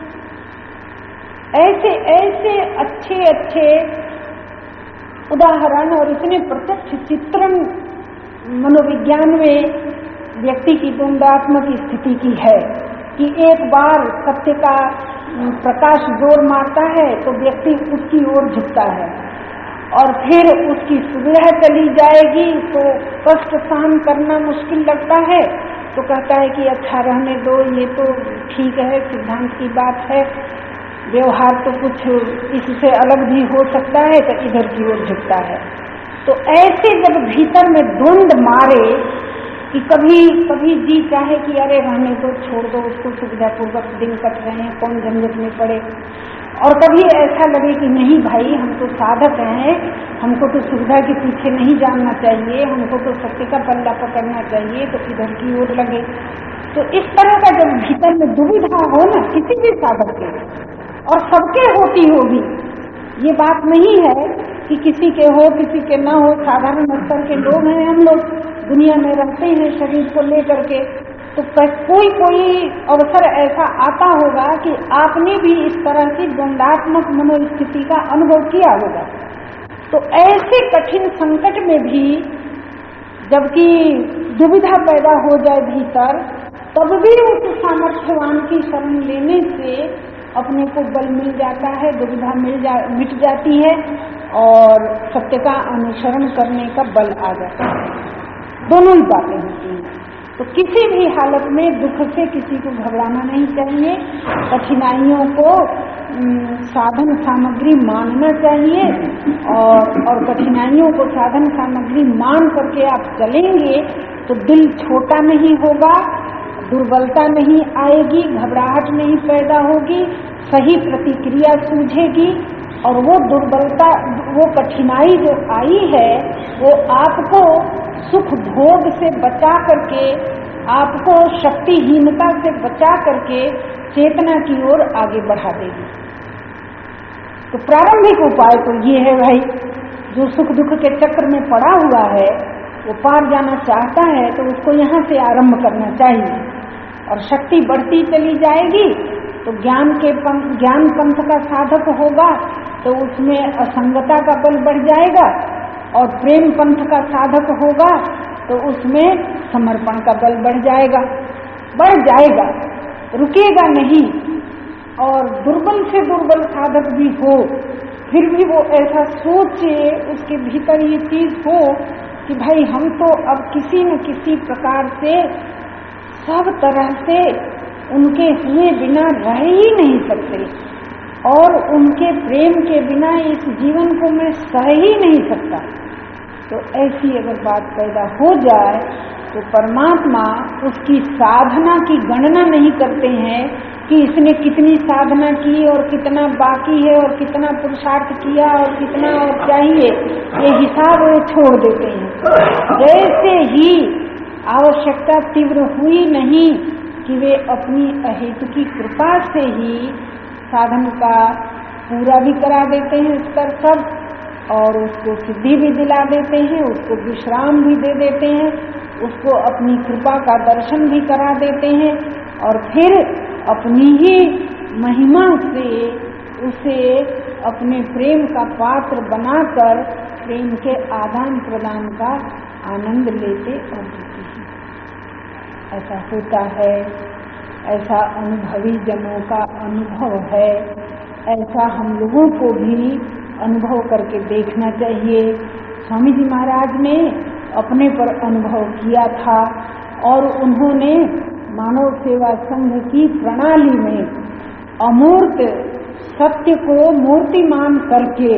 ऐसे ऐसे अच्छे अच्छे उदाहरण और इतने प्रत्यक्ष चित्रण मनोविज्ञान में व्यक्ति की द्वंद्वात्मक स्थिति की है कि एक बार सत्य का प्रकाश जोर मारता है तो व्यक्ति उसकी ओर झुकता है और फिर उसकी सुविधा चली जाएगी तो कष्ट सहन करना मुश्किल लगता है, तो कहता है कि अच्छा रहने दो, ये तो ठीक है, सिद्धांत की बात है, व्यवहार तो कुछ इससे अलग भी हो सकता है, तो इधर की ओर झुकता है। तो ऐसे जब भीतर में द्वंद्व मारे कि कभी कभी जी चाहे कि अरे रहने दो, छोड़ दो उसको, सुविधापूर्वक दिन कट रहे हैं, कौन झंझट में पड़े, और कभी ऐसा लगे कि नहीं भाई हम तो साधक हैं, हमको तो सुविधा के पीछे नहीं जानना चाहिए, हमको तो सत्य का पल्ला पकड़ना चाहिए, तो इधर की ओर लगे। तो इस तरह का जब भीतर में दुविधा हो ना किसी भी साधक के, और सबके होती होगी, ये बात नहीं है कि किसी के हो किसी के ना हो, साधारण स्तर के लोग हैं हम लोग, दुनिया में रहते हैं शरीर को लेकर के, तो कोई कोई अवसर ऐसा आता होगा कि आपने भी इस तरह की द्वंद्वात्मक मनोस्थिति का अनुभव किया होगा। तो ऐसे कठिन संकट में भी जबकि दुविधा पैदा हो जाए भीतर, तब भी उस सामर्थ्यवान की शरण लेने से अपने को बल मिल जाता है, दुविधा मिट जाती है और सत्य का अनुसरण करने का बल आ जाता है। दोनों ही बातें होती हैं। तो किसी भी हालत में दुख से किसी को घबराना नहीं चाहिए, कठिनाइयों को साधन सामग्री मानना चाहिए और कठिनाइयों को साधन सामग्री मान करके आप चलेंगे तो दिल छोटा नहीं होगा, दुर्बलता नहीं आएगी, घबराहट नहीं पैदा होगी, सही प्रतिक्रिया सूझेगी और वो दुर्बलता, वो कठिनाई जो आई है वो आपको सुख भोग से बचा करके, आपको शक्तिहीनता से बचा करके चेतना की ओर आगे बढ़ा देगी। तो प्रारंभिक उपाय तो ये है भाई, जो सुख दुख के चक्र में पड़ा हुआ है वो पार जाना चाहता है तो उसको यहाँ से आरंभ करना चाहिए और शक्ति बढ़ती चली जाएगी तो ज्ञान पंथ का साधक होगा तो उसमें असंगता का बल बढ़ जाएगा और प्रेम पंथ का साधक होगा तो उसमें समर्पण का बल बढ़ जाएगा, रुकेगा नहीं। और दुर्बल से दुर्बल साधक भी हो फिर भी वो ऐसा सोचे, उसके भीतर ये चीज हो कि भाई हम तो अब किसी न किसी प्रकार से सब तरह से उनके हुए बिना रह ही नहीं सकते और उनके प्रेम के बिना इस जीवन को मैं सह ही नहीं सकता। तो ऐसी अगर बात पैदा हो जाए तो परमात्मा उसकी साधना की गणना नहीं करते हैं कि इसने कितनी साधना की और कितना बाकी है और कितना पुरुषार्थ किया और कितना और चाहिए, ये हिसाब वो छोड़ देते हैं। जैसे ही आवश्यकता तीव्र हुई नहीं कि वे अपनी अहेतुकी कृपा से ही साधन का पूरा भी करा देते हैं स्तर सब और उसको सिद्धि भी दिला देते हैं, उसको विश्राम भी दे देते हैं, उसको अपनी कृपा का दर्शन भी करा देते हैं और फिर अपनी ही महिमा से उसे अपने प्रेम का पात्र बनाकर प्रेम के आदान प्रदान का आनंद लेते और जीते हैं। ऐसा होता है, ऐसा अनुभवी जनों का अनुभव है, ऐसा हम लोगों को भी अनुभव करके देखना चाहिए। स्वामी जी महाराज ने अपने पर अनुभव किया था और उन्होंने मानव सेवा संघ की प्रणाली में अमूर्त सत्य को मूर्तिमान करके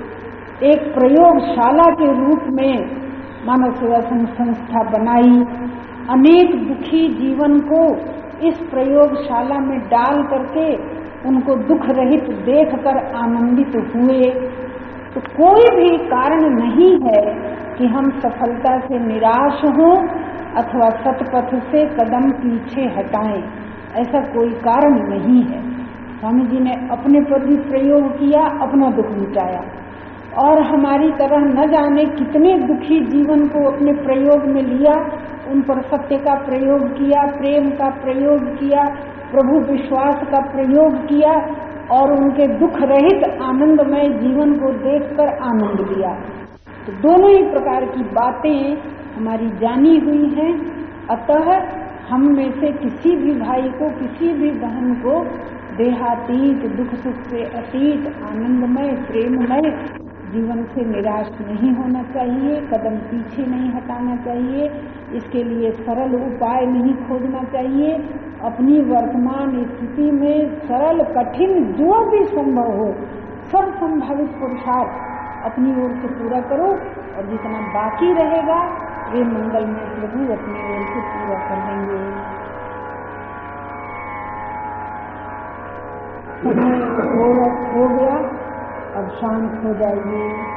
एक प्रयोगशाला के रूप में मानव सेवा संघ संस्था बनाई। अनेक दुखी जीवन को इस प्रयोगशाला में डाल करके उनको दुख रहित देखकर आनंदित हुए। तो कोई भी कारण नहीं है कि हम सफलता से निराश हों अथवा सतपथ से कदम पीछे हटाएं, ऐसा कोई कारण नहीं है। स्वामी जी ने अपने पर भी प्रयोग किया, अपना दुख मिटाया और हमारी तरह न जाने कितने दुखी जीवन को अपने प्रयोग में लिया, उन पर सत्य का प्रयोग किया, प्रेम का प्रयोग किया, प्रभु विश्वास का प्रयोग किया और उनके दुख रहित आनंदमय जीवन को देखकर आनंद लिया। तो दोनों ही प्रकार की बातें हमारी जानी हुई हैं। अतः हम में से किसी भी भाई को, किसी भी बहन को देहातीत, दुख सुख से अतीत, आनंदमय, प्रेममय जीवन से निराश नहीं होना चाहिए, कदम पीछे नहीं हटाना चाहिए। इसके लिए सरल उपाय नहीं खोजना चाहिए। अपनी वर्तमान स्थिति में सरल कठिन जो भी संभव हो सब संभावित पुरुषार्थ अपनी ओर से पूरा करो और जितना बाकी रहेगा वे मंगल में प्रभु अपनी ओर से पूरा कर देंगे। हो गया, अब शांत हो जाइए।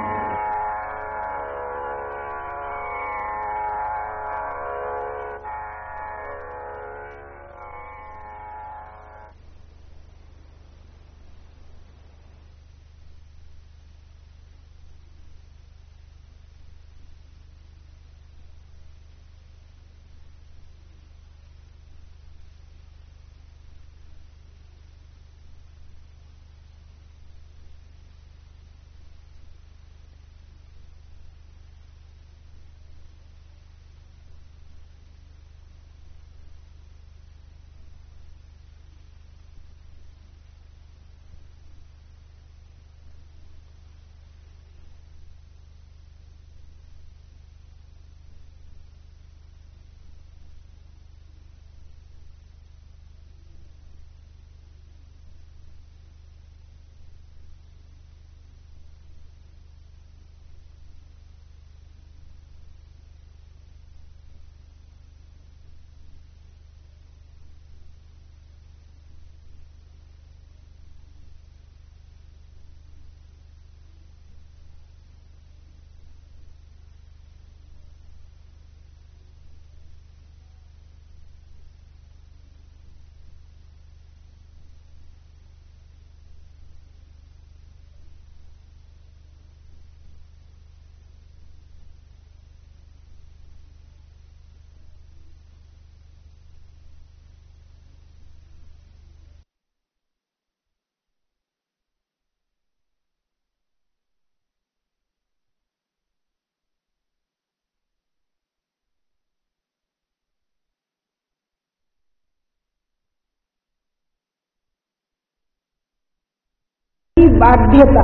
की बाध्यता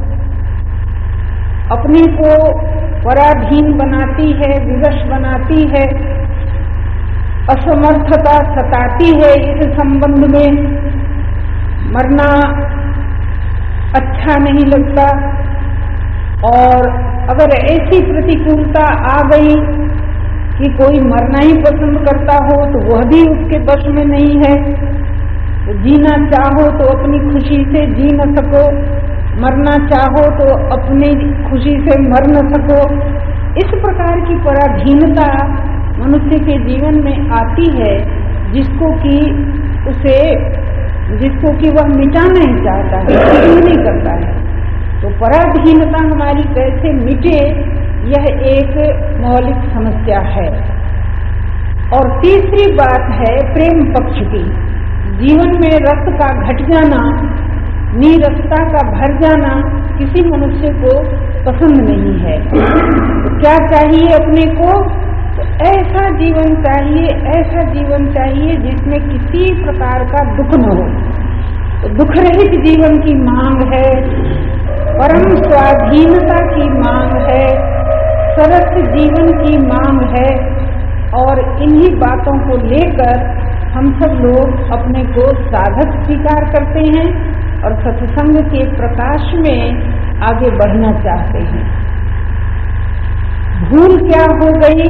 अपने को पराधीन बनाती है, विवश बनाती है, असमर्थता सताती है। इस संबंध में मरना अच्छा नहीं लगता, और अगर ऐसी प्रतिकूलता आ गई कि कोई मरना ही पसंद करता हो तो वह भी उसके वश में नहीं है। तो जीना चाहो तो अपनी खुशी से जी न सको, मरना चाहो तो अपनी खुशी से मर न सको। इस प्रकार की पराधीनता मनुष्य के जीवन में आती है, जिसको कि वह मिटाना ही चाहता है, नहीं करता है। तो पराधीनता हमारी कैसे मिटे, यह एक मौलिक समस्या है। और तीसरी बात है प्रेम पक्ष की। जीवन में रस का घट जाना, नीरसता का भर जाना किसी मनुष्य को पसंद नहीं है। तो क्या चाहिए अपने को? तो ऐसा जीवन चाहिए जिसमें किसी प्रकार का दुख न हो। तो दुख रहित जीवन की मांग है, परम स्वाधीनता की मांग है, सरस जीवन की मांग है। और इन्हीं बातों को लेकर हम सब लोग अपने को साधक स्वीकार करते हैं और सत्संग के प्रकाश में आगे बढ़ना चाहते हैं। भूल क्या हो गई?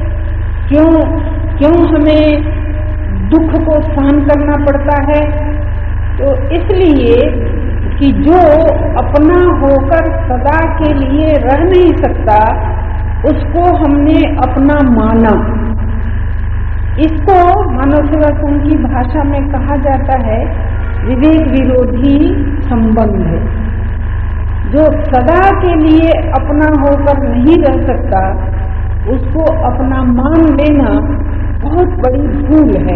क्यों हमें दुख को सहन करना पड़ता है? तो इसलिए कि जो अपना होकर सदा के लिए रह नहीं सकता, उसको हमने अपना माना। इसको मानव सेवा संघ की भाषा में कहा जाता है विवेक विरोधी संबंध। जो सदा के लिए अपना होकर नहीं रह सकता, उसको अपना मान लेना बहुत बड़ी भूल है।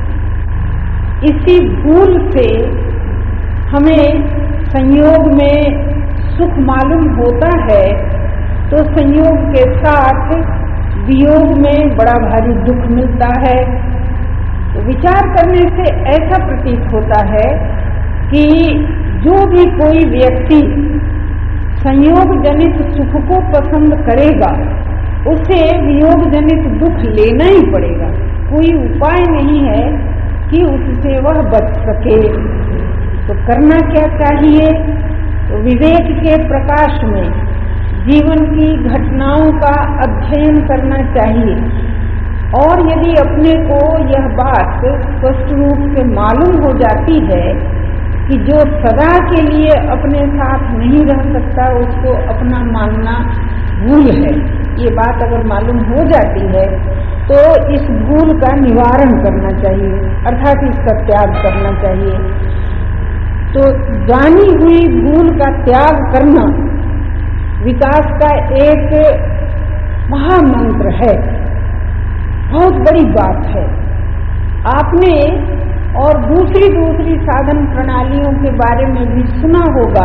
इसी भूल से हमें संयोग में सुख मालूम होता है, तो संयोग के साथ वियोग में बड़ा भारी दुख मिलता है। तो विचार करने से ऐसा प्रतीत होता है कि जो भी कोई व्यक्ति संयोग जनित सुख को पसंद करेगा, उसे वियोग जनित दुख लेना ही पड़ेगा। कोई उपाय नहीं है कि उससे वह बच सके। तो करना क्या चाहिए? तो विवेक के प्रकाश में जीवन की घटनाओं का अध्ययन करना चाहिए। और यदि अपने को यह बात स्पष्ट रूप से मालूम हो जाती है कि जो सदा के लिए अपने साथ नहीं रह सकता, उसको अपना मानना भूल है, ये बात अगर मालूम हो जाती है तो इस भूल का निवारण करना चाहिए, अर्थात इसका त्याग करना चाहिए। तो जानी हुई भूल का त्याग करना विकास का एक महामंत्र है, बहुत बड़ी बात है। आपने और दूसरी साधन प्रणालियों के बारे में भी सुना होगा,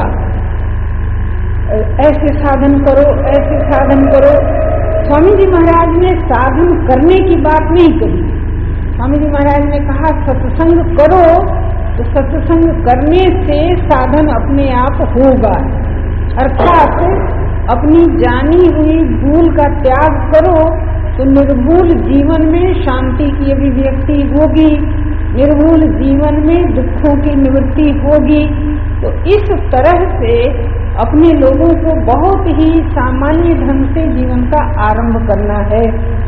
ऐसे साधन करो, ऐसे साधन करो। स्वामी जी महाराज ने साधन करने की बात नहीं कही। स्वामी जी महाराज ने कहा सत्संग करो, तो सत्संग करने से साधन अपने आप होगा। अर्थात अपनी जानी हुई भूल का त्याग करो तो निर्भूल जीवन में शांति की अभिव्यक्ति होगी, निर्भूल जीवन में दुखों की निवृत्ति होगी। तो इस तरह से अपने लोगों को बहुत ही सामान्य ढंग से जीवन का आरंभ करना है।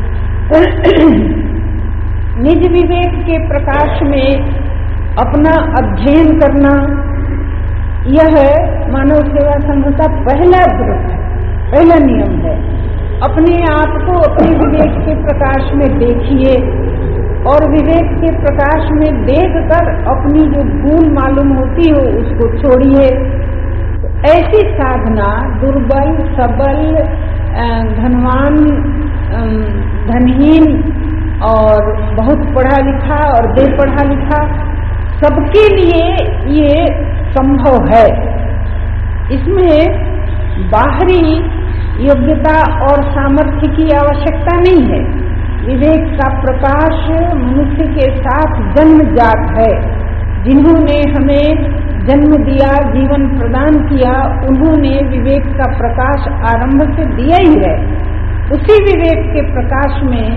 निज विवेक के प्रकाश में अपना अध्ययन करना, यह मानव सेवा संघ का पहला व्रत है, पहला नियम है। अपने आप को अपने विवेक के प्रकाश में देखिए और विवेक के प्रकाश में देखकर अपनी जो भूल मालूम होती हो उसको छोड़िए। ऐसी साधना दुर्बल, सबल, धनवान, धनहीन और बहुत पढ़ा लिखा और बेपढ़ा लिखा, सबके लिए ये संभव है। इसमें बाहरी योग्यता और सामर्थ्य की आवश्यकता नहीं है। विवेक का प्रकाश मनुष्य के साथ जन्मजात है। जिन्होंने हमें जन्म दिया, जीवन प्रदान किया, उन्होंने विवेक का प्रकाश आरंभ से दिया ही है। उसी विवेक के प्रकाश में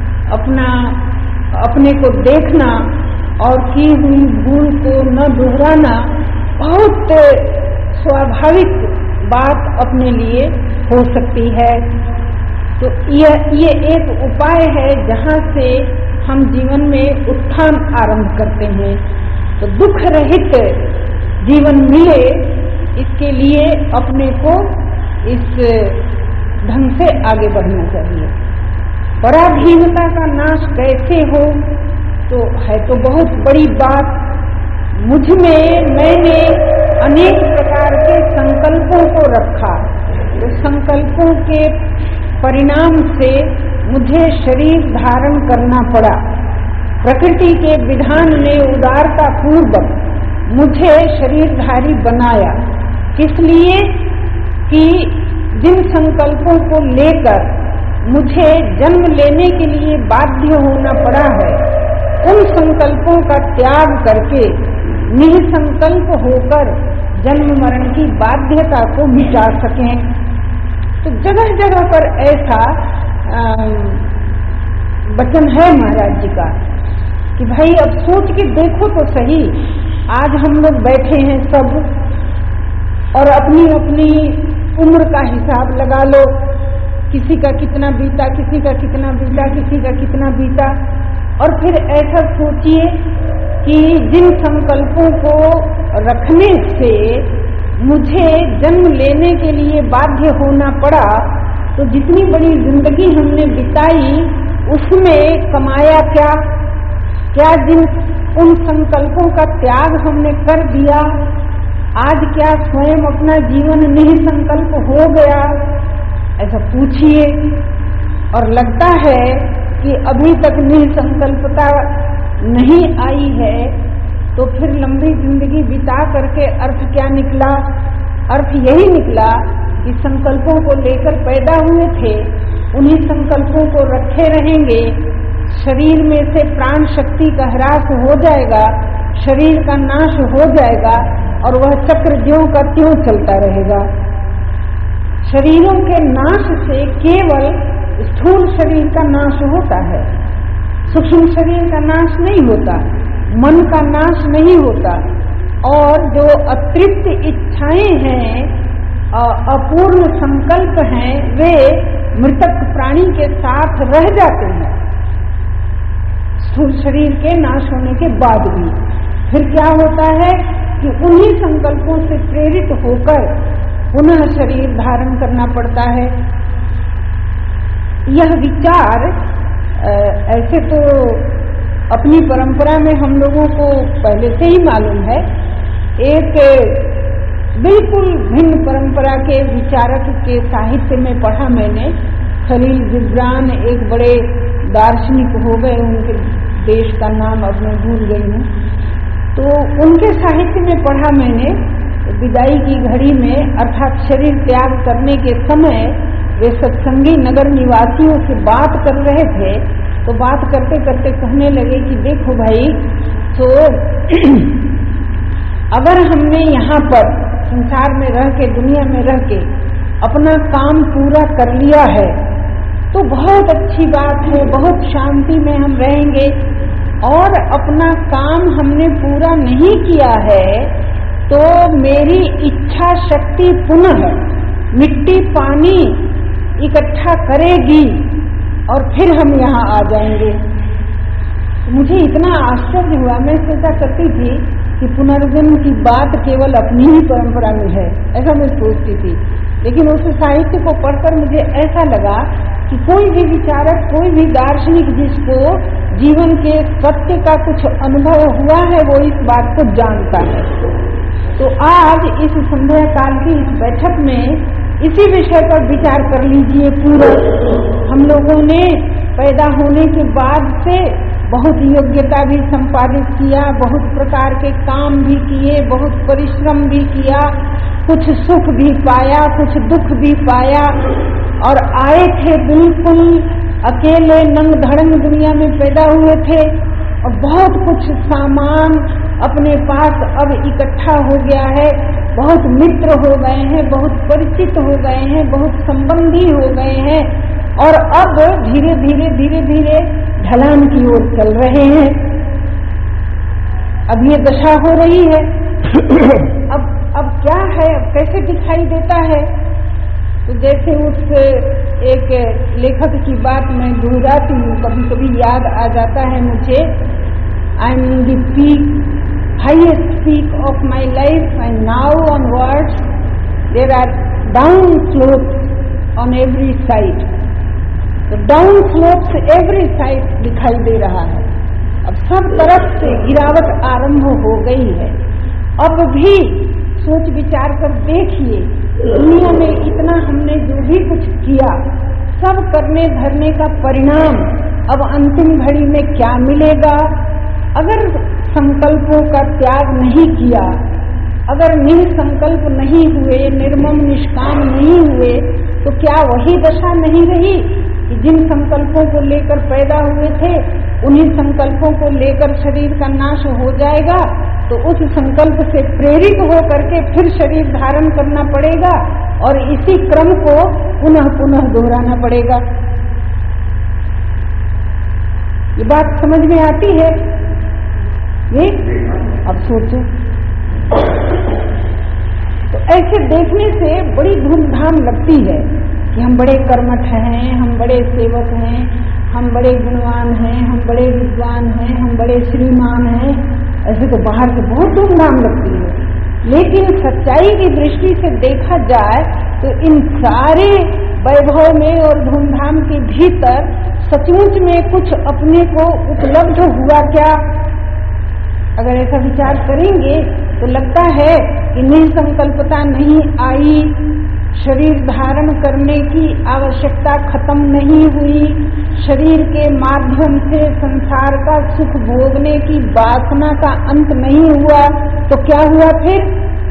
अपने को देखना और की हुई भूल को न दोहराना बहुत स्वाभाविक बात अपने लिए हो सकती है। तो ये एक उपाय है जहाँ से हम जीवन में उत्थान आरंभ करते हैं। तो दुख रहित जीवन मिले, इसके लिए अपने को इस ढंग से आगे बढ़ना चाहिए। पराधीनता का नाश कैसे हो, तो है तो बहुत बड़ी बात। मुझ में मैंने अनेक प्रकार के संकल्पों को रखा, तो संकल्पों के परिणाम से मुझे शरीर धारण करना पड़ा। प्रकृति के विधान ने उदारता पूर्वक मुझे शरीरधारी बनाया। किस लिए? कि जिन संकल्पों को लेकर मुझे जन्म लेने के लिए बाध्य होना पड़ा है, उन संकल्पों का त्याग करके निःसंकल्प होकर जन्म मरण की बाध्यता को मिटा सकें। तो जगह जगह पर ऐसा वचन है महाराज जी का कि भाई अब सोच के देखो तो सही, आज हम लोग बैठे हैं सब और अपनी अपनी उम्र का हिसाब लगा लो, किसी का कितना बीता, किसी का कितना बीता, किसी का कितना बीता, और फिर ऐसा सोचिए कि जिन संकल्पों को रखने से मुझे जन्म लेने के लिए बाध्य होना पड़ा, तो जितनी बड़ी जिंदगी हमने बिताई उसमें कमाया क्या? क्या जिन उन संकल्पों का त्याग हमने कर दिया, आज क्या स्वयं अपना जीवन निःसंकल्प हो गया? ऐसा पूछिए। और लगता है कि अभी तक निःसंकल्पता नहीं आई है, तो फिर लंबी जिंदगी बिता करके अर्थ क्या निकला? अर्थ यही निकला कि संकल्पों को लेकर पैदा हुए थे, उन्हीं संकल्पों को रखे रहेंगे, शरीर में से प्राण शक्ति का ह्रास हो जाएगा, शरीर का नाश हो जाएगा और वह चक्र ज्यों का त्यों चलता रहेगा। शरीरों के नाश से केवल स्थूल शरीर का नाश होता है, सूक्ष्म शरीर का नाश नहीं होता, मन का नाश नहीं होता, और जो अतृप्त इच्छाएं हैं, अपूर्ण संकल्प हैं, वे मृतक प्राणी के साथ रह जाते हैं स्थूल शरीर के नाश होने के बाद भी। फिर क्या होता है कि उन्हीं संकल्पों से प्रेरित होकर पुनः शरीर धारण करना पड़ता है। यह विचार ऐसे तो अपनी परंपरा में हम लोगों को पहले से ही मालूम है। एक बिल्कुल भिन्न परंपरा के विचारक के साहित्य में पढ़ा मैंने। खलील जिब्रान एक बड़े दार्शनिक हो गए, उनके देश का नाम अब मैं भूल गई हूँ। तो उनके साहित्य में पढ़ा मैंने, विदाई की घड़ी में अर्थात शरीर त्याग करने के समय वे सत्संगी नगर निवासियों से बात कर रहे थे। तो बात करते करते कहने लगे कि देखो भाई, तो अगर हमने यहाँ पर संसार में रह के, दुनिया में रह के अपना काम पूरा कर लिया है तो बहुत अच्छी बात है, बहुत शांति में हम रहेंगे। और अपना काम हमने पूरा नहीं किया है तो मेरी इच्छा शक्ति पुनः मिट्टी पानी इकट्ठा करेगी और फिर हम यहाँ आ जाएंगे। मुझे इतना आश्चर्य हुआ, मैं सोचा करती थी कि पुनर्जन्म की बात केवल अपनी ही परंपरा में है, ऐसा मैं सोचती थी। लेकिन उस साहित्य को पढ़कर मुझे ऐसा लगा कि कोई भी विचारक, कोई भी दार्शनिक जिसको जीवन के सत्य का कुछ अनुभव हुआ है, वो इस बात को जानता है। तो आज इस संध्या काल की इस बैठक में इसी विषय पर विचार कर लीजिए पूरा। हम लोगों ने पैदा होने के बाद से बहुत योग्यता भी संपादित किया, बहुत प्रकार के काम भी किए, बहुत परिश्रम भी किया, कुछ सुख भी पाया, कुछ दुख भी पाया, और आए थे बिल्कुल अकेले नंग धड़ंग दुनिया में पैदा हुए थे और बहुत कुछ सामान अपने पास अब इकट्ठा हो गया है, बहुत मित्र हो गए हैं, बहुत परिचित हो गए हैं, बहुत संबंधी हो गए हैं और अब धीरे धीरे ढलान की ओर चल रहे हैं। अब ये दशा हो रही है। अब क्या है, अब कैसे दिखाई देता है? तो जैसे उस एक लेखक की बात मैं दोहराती हूँ, कभी कभी याद आ जाता है मुझे। I am in the peak, highest peak of my life and now onwards there are down slopes on every side. तो डाउन स्लोप्स एवरी साइड दिखाई दे रहा है। अब सब तरफ से गिरावट आरंभ हो गई है। अब भी सोच विचार कर देखिए, दुनिया में इतना हमने जो भी कुछ किया, सब करने धरने का परिणाम अब अंतिम घड़ी में क्या मिलेगा? अगर संकल्पों का त्याग नहीं किया, अगर निसंकल्प नहीं हुए, निर्मम निष्काम नहीं हुए, तो क्या वही दशा नहीं रही कि जिन संकल्पों को लेकर पैदा हुए थे उन्हीं संकल्पों को लेकर शरीर का नाश हो जाएगा? तो उस संकल्प से प्रेरित होकर के फिर शरीर धारण करना पड़ेगा और इसी क्रम को पुनः पुनः दोहराना पड़ेगा। ये बात समझ में आती है? ये अब सोचो। तो ऐसे देखने से बड़ी धूमधाम लगती है कि हम बड़े कर्मठ हैं, हम बड़े सेवक हैं, हम बड़े गुणवान हैं, हम बड़े विद्वान हैं, हम बड़े श्रीमान हैं। ऐसे तो बाहर से बहुत धूमधाम लगती है, लेकिन सच्चाई की दृष्टि से देखा जाए तो इन सारे वैभव में और धूमधाम के भीतर सचमुच में कुछ अपने को उपलब्ध हुआ क्या? अगर ऐसा विचार करेंगे तो लगता है कि निसंकल्पता नहीं आई, शरीर धारण करने की आवश्यकता खत्म नहीं हुई, शरीर के माध्यम से संसार का सुख भोगने की वासना का अंत नहीं हुआ, तो क्या हुआ फिर?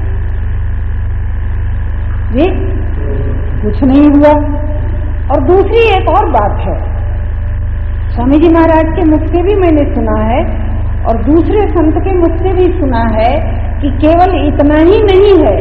ये कुछ नहीं हुआ। और दूसरी एक और बात है, स्वामी जी महाराज के मुख से भी मैंने सुना है और दूसरे संत के मुख से भी सुना है कि केवल इतना ही नहीं है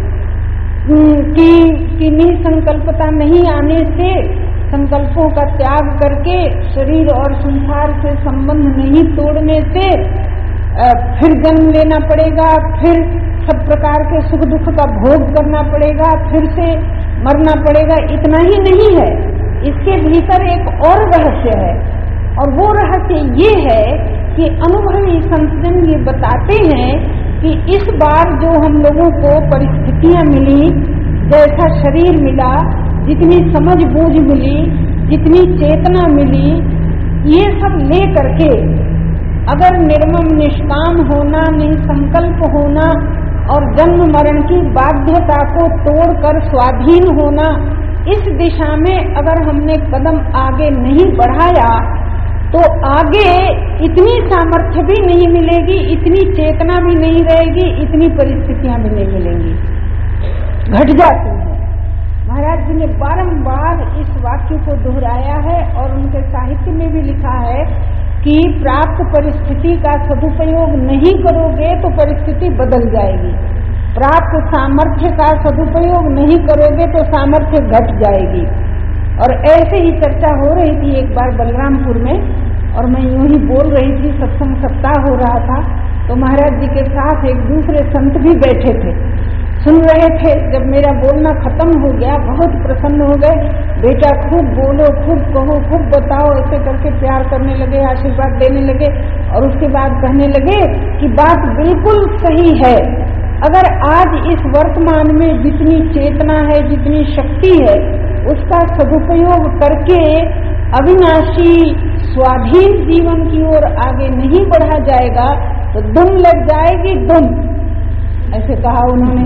कि निसंकल्पता नहीं आने से, संकल्पों का त्याग करके शरीर और संसार से संबंध नहीं तोड़ने से फिर जन्म लेना पड़ेगा, फिर सब प्रकार के सुख दुख का भोग करना पड़ेगा, फिर से मरना पड़ेगा। इतना ही नहीं है, इसके भीतर एक और रहस्य है और वो रहस्य ये है कि अनुभवी संतजन ये बताते हैं कि इस बार जो हम लोगों को परिस्थितियां मिली, जैसा शरीर मिला, जितनी समझ बूझ मिली, जितनी चेतना मिली, ये सब ले करके अगर निर्मम निष्काम होना, निसंकल्प होना और जन्म मरण की बाध्यता को तोड़कर स्वाधीन होना, इस दिशा में अगर हमने कदम आगे नहीं बढ़ाया तो आगे इतनी सामर्थ्य भी नहीं मिलेगी, इतनी चेतना भी नहीं रहेगी, इतनी परिस्थितियां भी नहीं मिलेंगी, घट जाती हैं। महाराज जी ने बारंबार इस वाक्य को दोहराया है और उनके साहित्य में भी लिखा है कि प्राप्त परिस्थिति का सदुपयोग नहीं करोगे तो परिस्थिति बदल जाएगी, प्राप्त सामर्थ्य का सदुपयोग नहीं करोगे तो सामर्थ्य घट जाएगी। और ऐसे ही चर्चा हो रही थी एक बार बलरामपुर में और मैं यूं ही बोल रही थी, सत्संग सप्ताह हो रहा था, तो महाराज जी के साथ एक दूसरे संत भी बैठे थे, सुन रहे थे। जब मेरा बोलना खत्म हो गया, बहुत प्रसन्न हो गए, बेटा खूब बोलो, खूब कहो, खूब बताओ, ऐसे करके प्यार करने लगे, आशीर्वाद देने लगे और उसके बाद कहने लगे कि बात बिल्कुल सही है, अगर आज इस वर्तमान में जितनी चेतना है, जितनी शक्ति है, उसका सदुपयोग करके अविनाशी स्वाधीन जीवन की ओर आगे नहीं बढ़ा जाएगा तो दुम लग जाएगी, दुम, ऐसे कहा उन्होंने।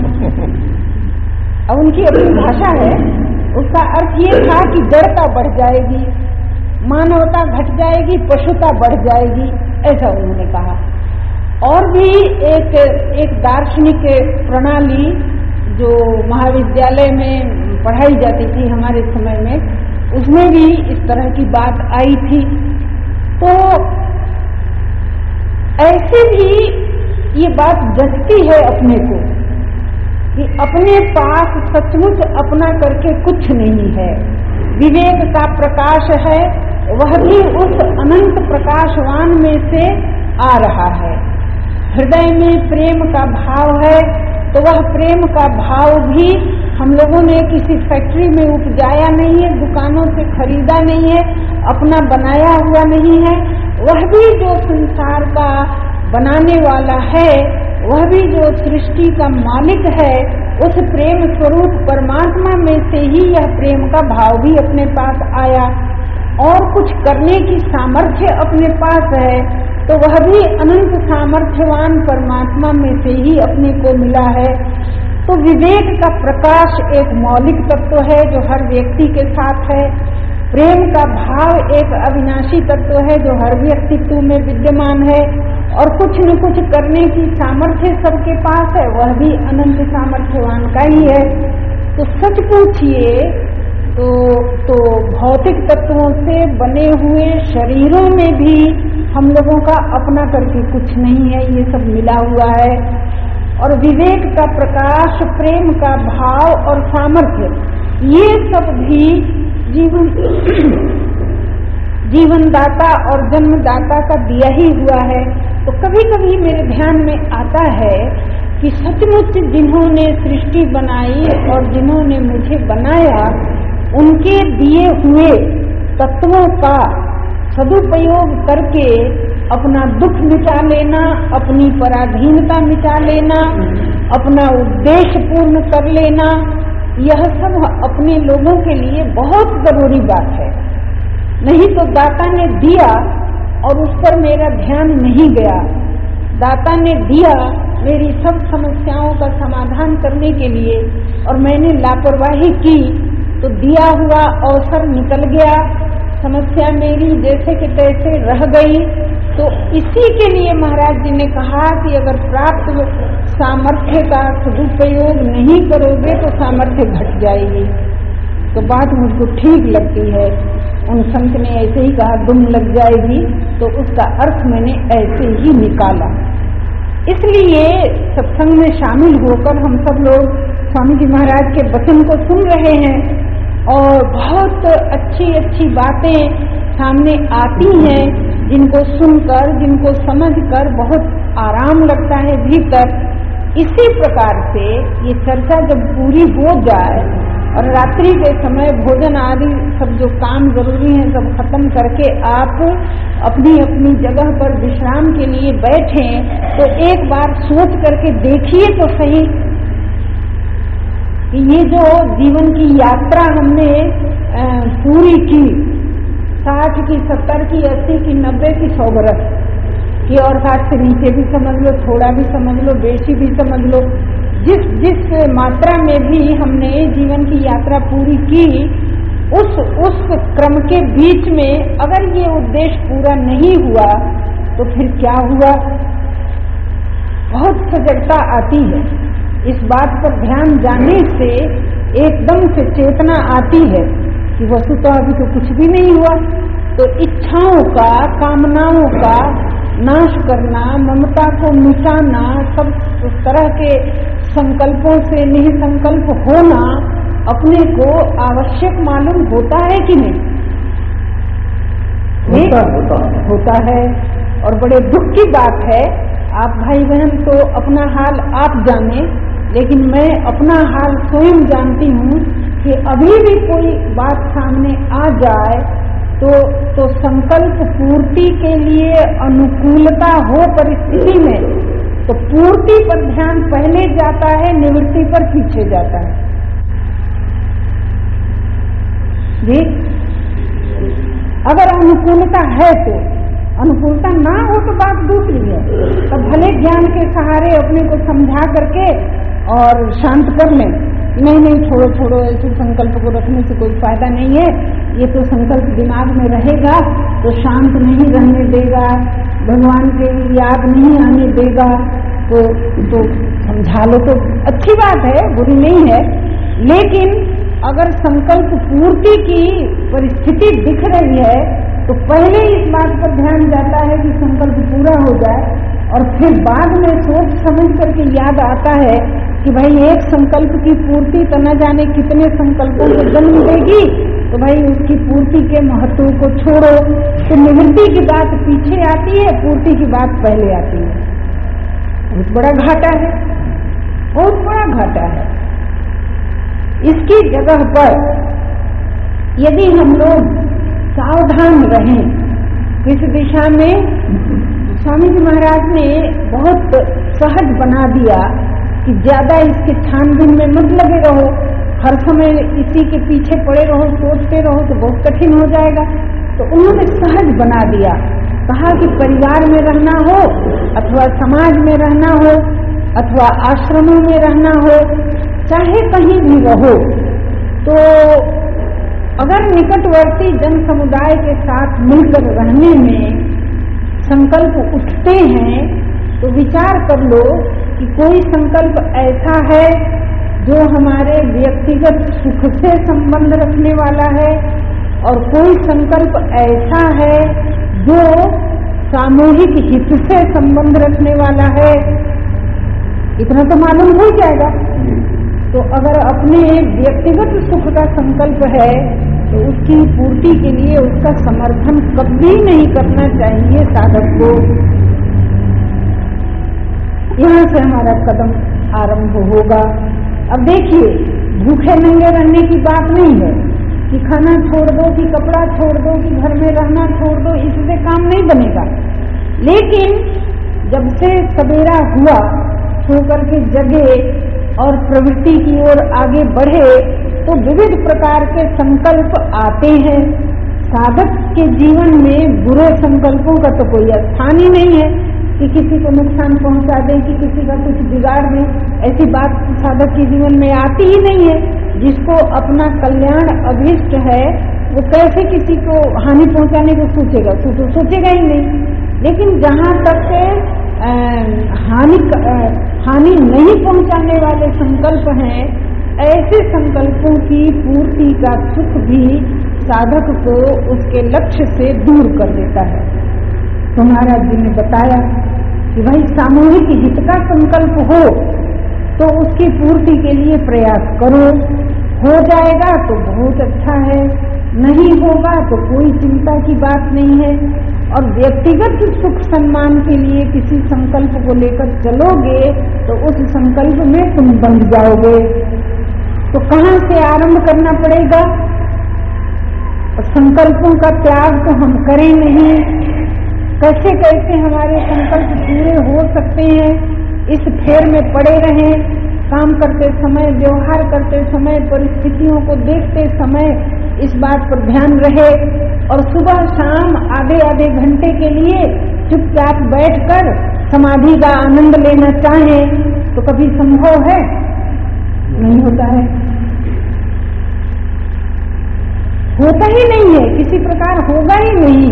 अब उनकी अपनी भाषा है, उसका अर्थ ये था कि जड़ता बढ़ जाएगी, मानवता घट जाएगी, पशुता बढ़ जाएगी, ऐसा उन्होंने कहा। और भी एक दार्शनिक प्रणाली जो महाविद्यालय में पढ़ाई जाती थी हमारे समय में, उसमें भी इस तरह की बात आई थी। तो ऐसे भी ये बात जचती है अपने को कि अपने पास सचमुच अपना करके कुछ नहीं है। विवेक का प्रकाश है, वह भी उस अनंत प्रकाशवान में से आ रहा है। हृदय में प्रेम का भाव है तो वह प्रेम का भाव भी हम लोगों ने किसी फैक्ट्री में उपजाया नहीं है, दुकानों से खरीदा नहीं है, अपना बनाया हुआ नहीं है। वह भी जो संसार का बनाने वाला है, वह भी जो सृष्टि का मालिक है, उस प्रेम स्वरूप परमात्मा में से ही यह प्रेम का भाव भी अपने पास आया। और कुछ करने की सामर्थ्य अपने पास है तो वह भी अनंत सामर्थ्यवान परमात्मा में से ही अपने को मिला है। तो विवेक का प्रकाश एक मौलिक तत्व है जो हर व्यक्ति के साथ है। प्रेम का भाव एक अविनाशी तत्व है जो हर व्यक्तित्व में विद्यमान है। और कुछ न कुछ करने की सामर्थ्य सबके पास है, वह भी अनंत सामर्थ्यवान का ही है। तो सच पूछिए तो भौतिक तत्वों से बने हुए शरीरों में भी हम लोगों का अपना करके कुछ नहीं है, ये सब मिला हुआ है। और विवेक का प्रकाश, प्रेम का भाव और सामर्थ्य, ये सब भी जीवनदाता और जन्मदाता का दिया ही हुआ है। तो कभी कभी मेरे ध्यान में आता है कि सचमुच जिन्होंने सृष्टि बनाई और जिन्होंने मुझे बनाया, उनके दिए हुए तत्वों का सदुपयोग करके अपना दुख मिटा लेना, अपनी पराधीनता मिटा लेना, अपना उद्देश्य पूर्ण कर लेना, यह सब अपने लोगों के लिए बहुत जरूरी बात है। नहीं तो दाता ने दिया और उस पर मेरा ध्यान नहीं गया। दाता ने दिया मेरी सब समस्याओं का समाधान करने के लिए और मैंने लापरवाही की तो दिया हुआ अवसर निकल गया, समस्या मेरी जैसे कि तैसे रह गई। तो इसी के लिए महाराज जी ने कहा कि अगर प्राप्त सामर्थ्य का सदुपयोग नहीं करोगे तो सामर्थ्य घट जाएगी। तो बात मुझको ठीक लगती है। उन संत ने ऐसे ही कहा दुम लग जाएगी, तो उसका अर्थ मैंने ऐसे ही निकाला। इसलिए सत्संग में शामिल होकर हम सब लोग स्वामी जी महाराज के वचन को सुन रहे हैं और बहुत अच्छी अच्छी बातें सामने आती हैं, जिनको सुनकर, जिनको समझकर बहुत आराम लगता है भीतर। इसी प्रकार से ये चर्चा जब पूरी हो जाए और रात्रि के समय भोजन आदि सब जो काम जरूरी है सब खत्म करके आप अपनी अपनी जगह पर विश्राम के लिए बैठें, तो एक बार सोच करके देखिए तो सही कि ये जो जीवन की यात्रा हमने पूरी की, 60 की, 70 की, 80 की, 90 की, 100 बरस की, और 60 से नीचे भी समझ लो, थोड़ा भी समझ लो, बेशी भी समझ लो, जिस मात्रा में भी हमने जीवन की यात्रा पूरी की, उस क्रम के बीच में अगर ये उद्देश्य पूरा नहीं हुआ तो फिर क्या हुआ। बहुत सजगता आती है, इस बात पर ध्यान जाने से एकदम से चेतना आती है कि वस्तुतः अभी तो कुछ भी नहीं हुआ। तो इच्छाओं का, कामनाओं का नाश करना, ममता को मिटाना, सब तरह के संकल्पों से निसंकल्प होना अपने को आवश्यक मालूम होता है कि नहीं? होता है। और बड़े दुख की बात है, आप भाई बहन तो अपना हाल आप जाने, लेकिन मैं अपना हाल स्वयं जानती हूँ कि अभी भी कोई बात सामने आ जाए तो संकल्प पूर्ति के लिए अनुकूलता हो परिस्थिति में तो पूर्ति पर ध्यान पहले जाता है, निवृत्ति पर पीछे जाता है। जी, अगर अनुकूलता है तो, अनुकूलता ना हो तो बात दूसरी है। तो भले ज्ञान के सहारे अपने को समझा करके और शांत कर लें, नहीं छोड़ो, ऐसे संकल्प को रखने से कोई फायदा नहीं है, ये तो संकल्प दिमाग में रहेगा तो शांत नहीं रहने देगा, भगवान के याद नहीं आने देगा, तो समझा लो तो अच्छी बात है, बुरी नहीं है। लेकिन अगर संकल्प पूर्ति की परिस्थिति दिख रही है तो पहले इस बात पर ध्यान जाता है कि संकल्प पूरा हो जाए और फिर बाद में सोच समझ करके याद आता है कि भाई एक संकल्प की पूर्ति तो न जाने कितने संकल्पों को जन्म देगी, तो भाई उसकी पूर्ति के महत्व को छोड़ो। तो निवृत्ति की बात पीछे आती है, पूर्ति की बात पहले आती है। बहुत बड़ा घाटा है, बहुत बड़ा घाटा है। इसकी जगह पर यदि हम लोग सावधान रहें, इस दिशा में स्वामी जी महाराज ने बहुत सहज बना दिया कि ज्यादा इसके छानबीन में मत लगे रहो, हर समय इसी के पीछे पड़े रहो, सोचते रहो तो बहुत कठिन हो जाएगा। तो उन्होंने सहज बना दिया, कहा कि परिवार में रहना हो अथवा समाज में रहना हो अथवा आश्रमों में रहना हो, चाहे कहीं भी रहो, तो अगर निकटवर्ती जन समुदाय के साथ मिलकर रहने में संकल्प उठते हैं तो विचार कर लो कि कोई संकल्प ऐसा है जो हमारे व्यक्तिगत सुख से संबंध रखने वाला है और कोई संकल्प ऐसा है जो सामूहिक हित से संबंध रखने वाला है। इतना तो मालूम हो जाएगा। तो अगर अपने व्यक्तिगत सुख का संकल्प है तो उसकी पूर्ति के लिए उसका समर्थन कभी नहीं करना चाहिए साधक को। यहाँ से हमारा कदम आरंभ होगा। अब देखिए, भूखे नंगे रहने की बात नहीं है कि खाना छोड़ दो, कि कपड़ा छोड़ दो, कि घर में रहना छोड़ दो, इससे काम नहीं बनेगा। लेकिन जब से सवेरा हुआ, सो करके जगे और प्रवृत्ति की ओर आगे बढ़े तो विविध प्रकार के संकल्प आते हैं। साधक के जीवन में बुरे संकल्पों का तो कोई स्थान ही नहीं है कि किसी को नुकसान पहुंचा दे, कि किसी का कुछ बिगाड़ दे, ऐसी बात साधक के जीवन में आती ही नहीं है। जिसको अपना कल्याण अभीष्ट है वो कैसे किसी को हानि पहुंचाने को सोचेगा? तो सोचेगा ही नहीं। लेकिन जहाँ तक हानि नहीं पहुंचाने वाले संकल्प हैं, ऐसे संकल्पों की पूर्ति का सुख भी साधक को उसके लक्ष्य से दूर कर देता है। तो महाराज जी ने बताया कि भाई सामूहिक हित का संकल्प हो तो उसकी पूर्ति के लिए प्रयास करो। हो जाएगा तो बहुत अच्छा है, नहीं होगा तो कोई चिंता की बात नहीं है। और व्यक्तिगत सुख सम्मान के लिए किसी संकल्प को लेकर चलोगे तो उस संकल्प में तुम बंध जाओगे। तो कहाँ से आरंभ करना पड़ेगा? संकल्पों का त्याग तो हम करें नहीं। कैसे कैसे हमारे संकल्प पूरे हो सकते हैं, इस फेर में पड़े रहें। काम करते समय, व्यवहार करते समय, परिस्थितियों को देखते समय इस बात पर ध्यान रहे और सुबह शाम आधे आधे घंटे के लिए चुपचाप बैठकर समाधि का आनंद लेना चाहें तो कभी संभव है? नहीं होता है, होता ही नहीं है, किसी प्रकार होगा ही नहीं।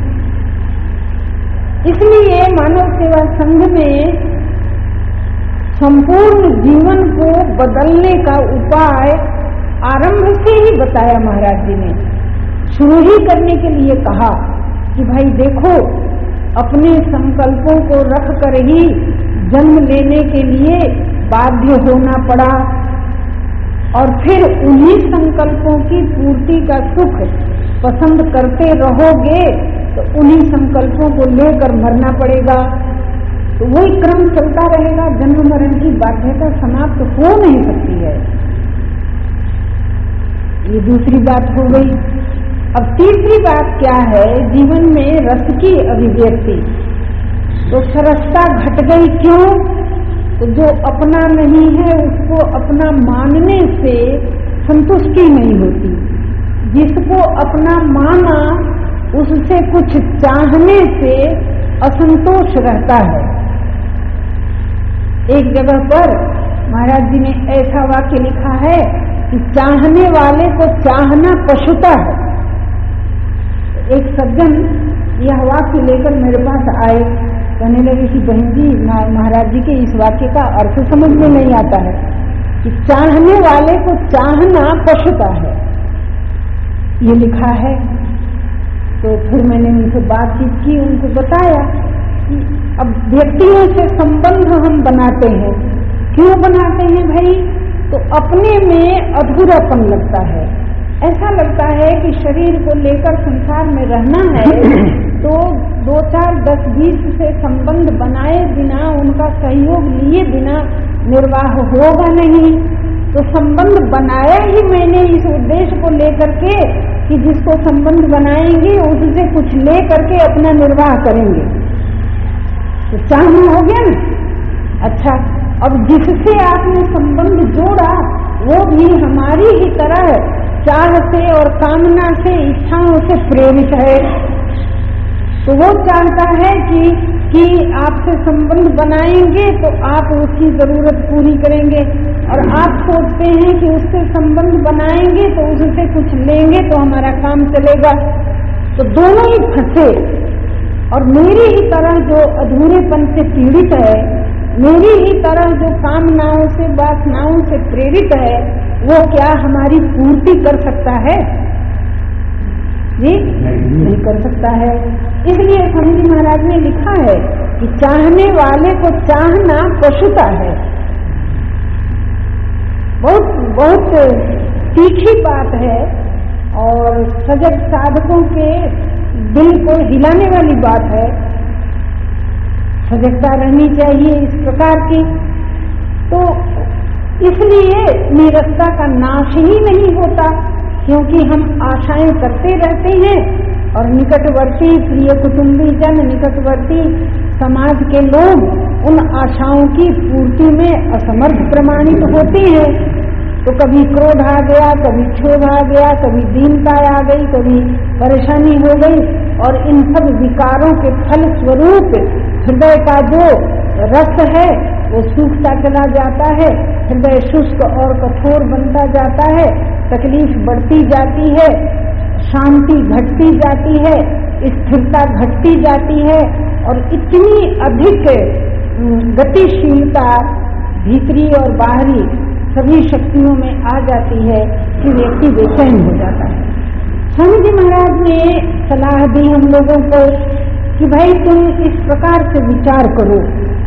इसलिए मानव सेवा संघ में संपूर्ण जीवन को बदलने का उपाय आरंभ से ही बताया महाराज जी ने। शुरू ही करने के लिए कहा कि भाई देखो, अपने संकल्पों को रख कर ही जन्म लेने के लिए बाध्य होना पड़ा और फिर उन्हीं संकल्पों की पूर्ति का सुख पसंद करते रहोगे तो उन्हीं संकल्पों को लेकर मरना पड़ेगा। तो वही क्रम चलता रहेगा, जन्म मरण की बाध्यता समाप्त हो नहीं सकती है। ये दूसरी बात हो गई। अब तीसरी बात क्या है? जीवन में रस की अभिव्यक्ति। तो सरसता घट गई, क्यों? तो जो अपना नहीं है उसको अपना मानने से संतुष्टि नहीं होती। जिसको अपना माना उससे कुछ चाहने से असंतोष रहता है। एक जगह पर महाराज जी ने ऐसा वाक्य लिखा है कि चाहने वाले को चाहना पशुता है। एक सज्जन यह वाक्य लेकर मेरे पास आए, कहने लगे कि बहन जी, महाराज जी के इस वाक्य का अर्थ समझ में नहीं आता है कि चाहने वाले को चाहना पशुता है, ये लिखा है। तो फिर मैंने उनसे बातचीत की, उनको बताया अब व्यक्तियों से संबंध हम बनाते हैं, क्यों बनाते हैं भाई? तो अपने में अधूरापन लगता है, ऐसा लगता है कि शरीर को लेकर संसार में रहना है तो 2, 4, 10, 20 से संबंध बनाए बिना, उनका सहयोग लिए बिना निर्वाह होगा नहीं। तो संबंध बनाया ही मैंने इस उद्देश्य को लेकर के कि जिसको संबंध बनाएंगे उससे कुछ ले करके अपना निर्वाह करेंगे, तो चाहना हो गया ना। अच्छा, अब जिससे आपने संबंध जोड़ा वो भी हमारी ही तरह चाह से और कामना से, इच्छाओं से प्रेरित है। तो वो चाहता है कि आपसे संबंध बनाएंगे तो आप उसकी जरूरत पूरी करेंगे, और आप सोचते हैं कि उससे संबंध बनाएंगे तो उससे कुछ लेंगे तो हमारा काम चलेगा। तो दोनों ही फंसे। और मेरी ही तरह जो अधूरेपन से पीड़ित है, मेरी ही तरह जो कामनाओं से, वासनाओं से प्रेरित है, वो क्या हमारी पूर्ति कर सकता है? जी नहीं कर सकता है। इसलिए स्वामी जी महाराज ने लिखा है कि चाहने वाले को चाहना पशुता है। बहुत बहुत तीखी बात है और सजग साधकों के दिल को हिलाने वाली बात है। सजगता रहनी चाहिए इस प्रकार की। तो इसलिए नीरसता का नाश ही नहीं होता, क्योंकि हम आशाएं करते रहते हैं और निकटवर्ती प्रिय कुटुंबी जन, निकटवर्ती समाज के लोग उन आशाओं की पूर्ति में असमर्थ प्रमाणित होते हैं। तो कभी क्रोध आ गया, कभी क्षोभ आ गया, कभी दीनता आ गई, कभी परेशानी हो गई, और इन सब विकारों के फल स्वरूप हृदय का जो रस है वो सूखता चला जाता है, हृदय शुष्क और कठोर बनता जाता है, तकलीफ बढ़ती जाती है, शांति घटती जाती है, स्थिरता घटती जाती है, और इतनी अधिक गतिशीलता भीतरी और बाहरी सभी शक्तियों में आ जाती है कि व्यक्ति बेचैन हो जाता है। स्वामी जी महाराज ने सलाह दी हम लोगों को कि भाई तुम इस प्रकार से विचार करो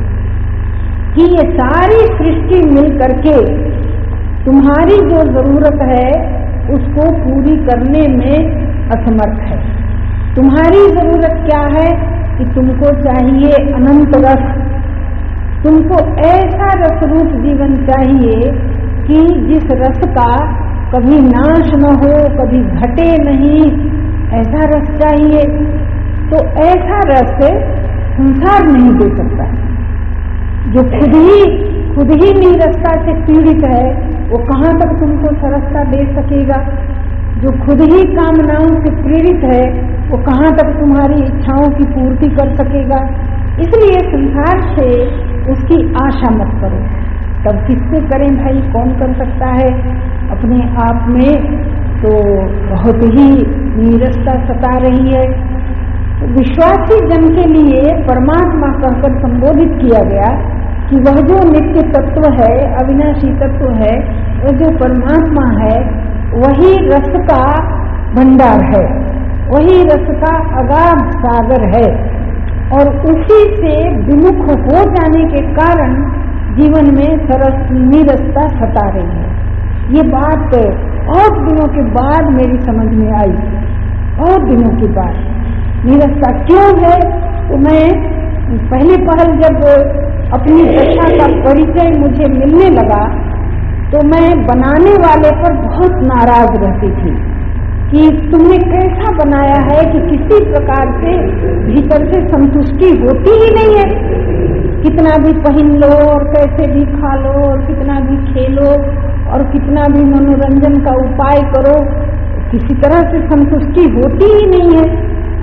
कि ये सारी सृष्टि मिल करके तुम्हारी जो जरूरत है उसको पूरी करने में असमर्थ है। तुम्हारी जरूरत क्या है कि तुमको चाहिए अनंत रस, तुमको ऐसा रस रूप जीवन चाहिए कि जिस रस का कभी नाश न हो, कभी घटे नहीं, ऐसा रस चाहिए। तो ऐसा रस संसार नहीं दे सकता। जो खुद ही नीरसता से पीड़ित है वो कहाँ तक तुमको सरसता दे सकेगा? जो खुद ही कामनाओं से प्रेरित है वो कहाँ तक तुम्हारी इच्छाओं की पूर्ति कर सकेगा? इसलिए संसार से उसकी आशा मत करो। तब किससे करें भाई? कौन कर सकता है? अपने आप में तो बहुत ही नीरसता सता रही है। तो विश्वासी जन के लिए परमात्मा कहकर संबोधित किया गया कि वह जो नित्य तत्व है, अविनाशी तत्व है, वह जो परमात्मा है, वही रस का भंडार है, वही रस का अगाध सागर है, और उसी से विमुख हो जाने के कारण जीवन में सरस नीरसता सता रही है। ये बात बहुत दिनों के बाद मेरी समझ में आई, बहुत दिनों के बाद। नीरसता क्यों है? तो मैं पहले पहल जब अपनी दशा का परिचय मुझे मिलने लगा तो मैं बनाने वाले पर बहुत नाराज रहती थी कि तुमने कैसा बनाया है कि किसी प्रकार से भीतर से संतुष्टि होती ही नहीं है। कितना भी पहन लो और कैसे भी खा लो और कितना भी खेलो और कितना भी मनोरंजन का उपाय करो, किसी तरह से संतुष्टि होती ही नहीं है।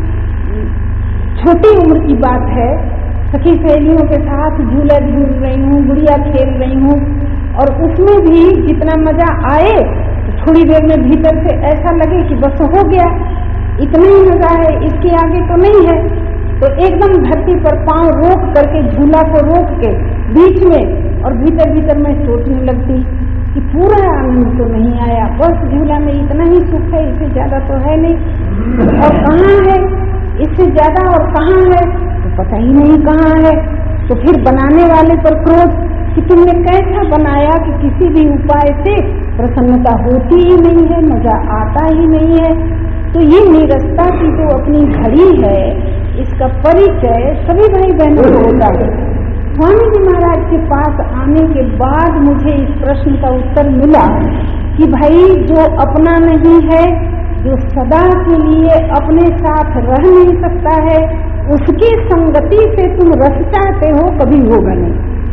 छोटी उम्र की बात है, सखी सहेलियों के साथ झूला झूल रही हूँ, गुड़िया खेल रही हूँ, और उसमें भी जितना मजा आए थोड़ी देर में भीतर से ऐसा लगे कि बस हो गया, इतना ही मजा है, इसके आगे तो नहीं है। तो एकदम धरती पर पांव रोक करके, झूला को रोक के बीच में, और भीतर भीतर मैं सोचने लगती कि पूरा आनंद तो नहीं आया, बस झूला में इतना ही सुख है, इससे ज्यादा तो है नहीं, और कहाँ है इससे ज्यादा, और कहाँ है? तो पता ही नहीं कहाँ है। तो फिर बनाने वाले पर क्रोध कि तुमने कैसा बनाया कि किसी भी उपाय से प्रसन्नता होती ही नहीं है, मजा आता ही नहीं है। तो ये नीरसता की जो अपनी घड़ी है, इसका परिचय सभी भाई बहनों को होता है। स्वामी जी महाराज के पास आने के बाद मुझे इस प्रश्न का उत्तर मिला कि भाई जो अपना नहीं है, जो सदा के लिए अपने साथ रह नहीं सकता है, उसकी संगति से तुम रस चाहते हो, कभी होगा नहीं।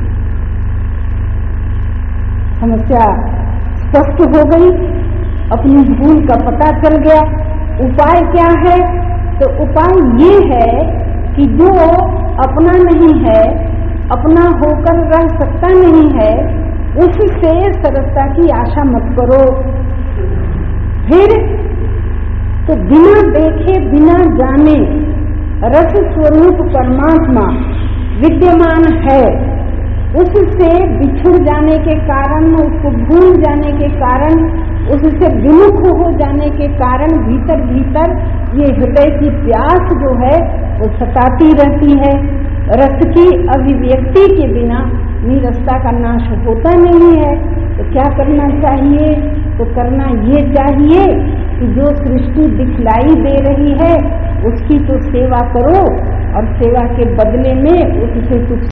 समस्या स्पष्ट हो गई, अपनी भूल का पता चल गया। उपाय क्या है? तो उपाय ये है कि जो अपना नहीं है, अपना होकर रह सकता नहीं है, उससे सरसता की आशा मत करो। फिर तो बिना देखे बिना जाने रस स्वरूप परमात्मा विद्यमान है, उससे बिछुड़ जाने के कारण, उसको भूल जाने के कारण, उससे विमुख हो जाने के कारण भीतर भीतर ये हृदय की प्यास जो है वो सताती रहती है। रस की अभिव्यक्ति के बिना नीरसता का नाश होता नहीं है। तो क्या करना चाहिए? तो करना ये चाहिए कि जो सृष्टि दिखलाई दे रही है उसकी तो सेवा करो, और सेवा के बदले में उससे कुछ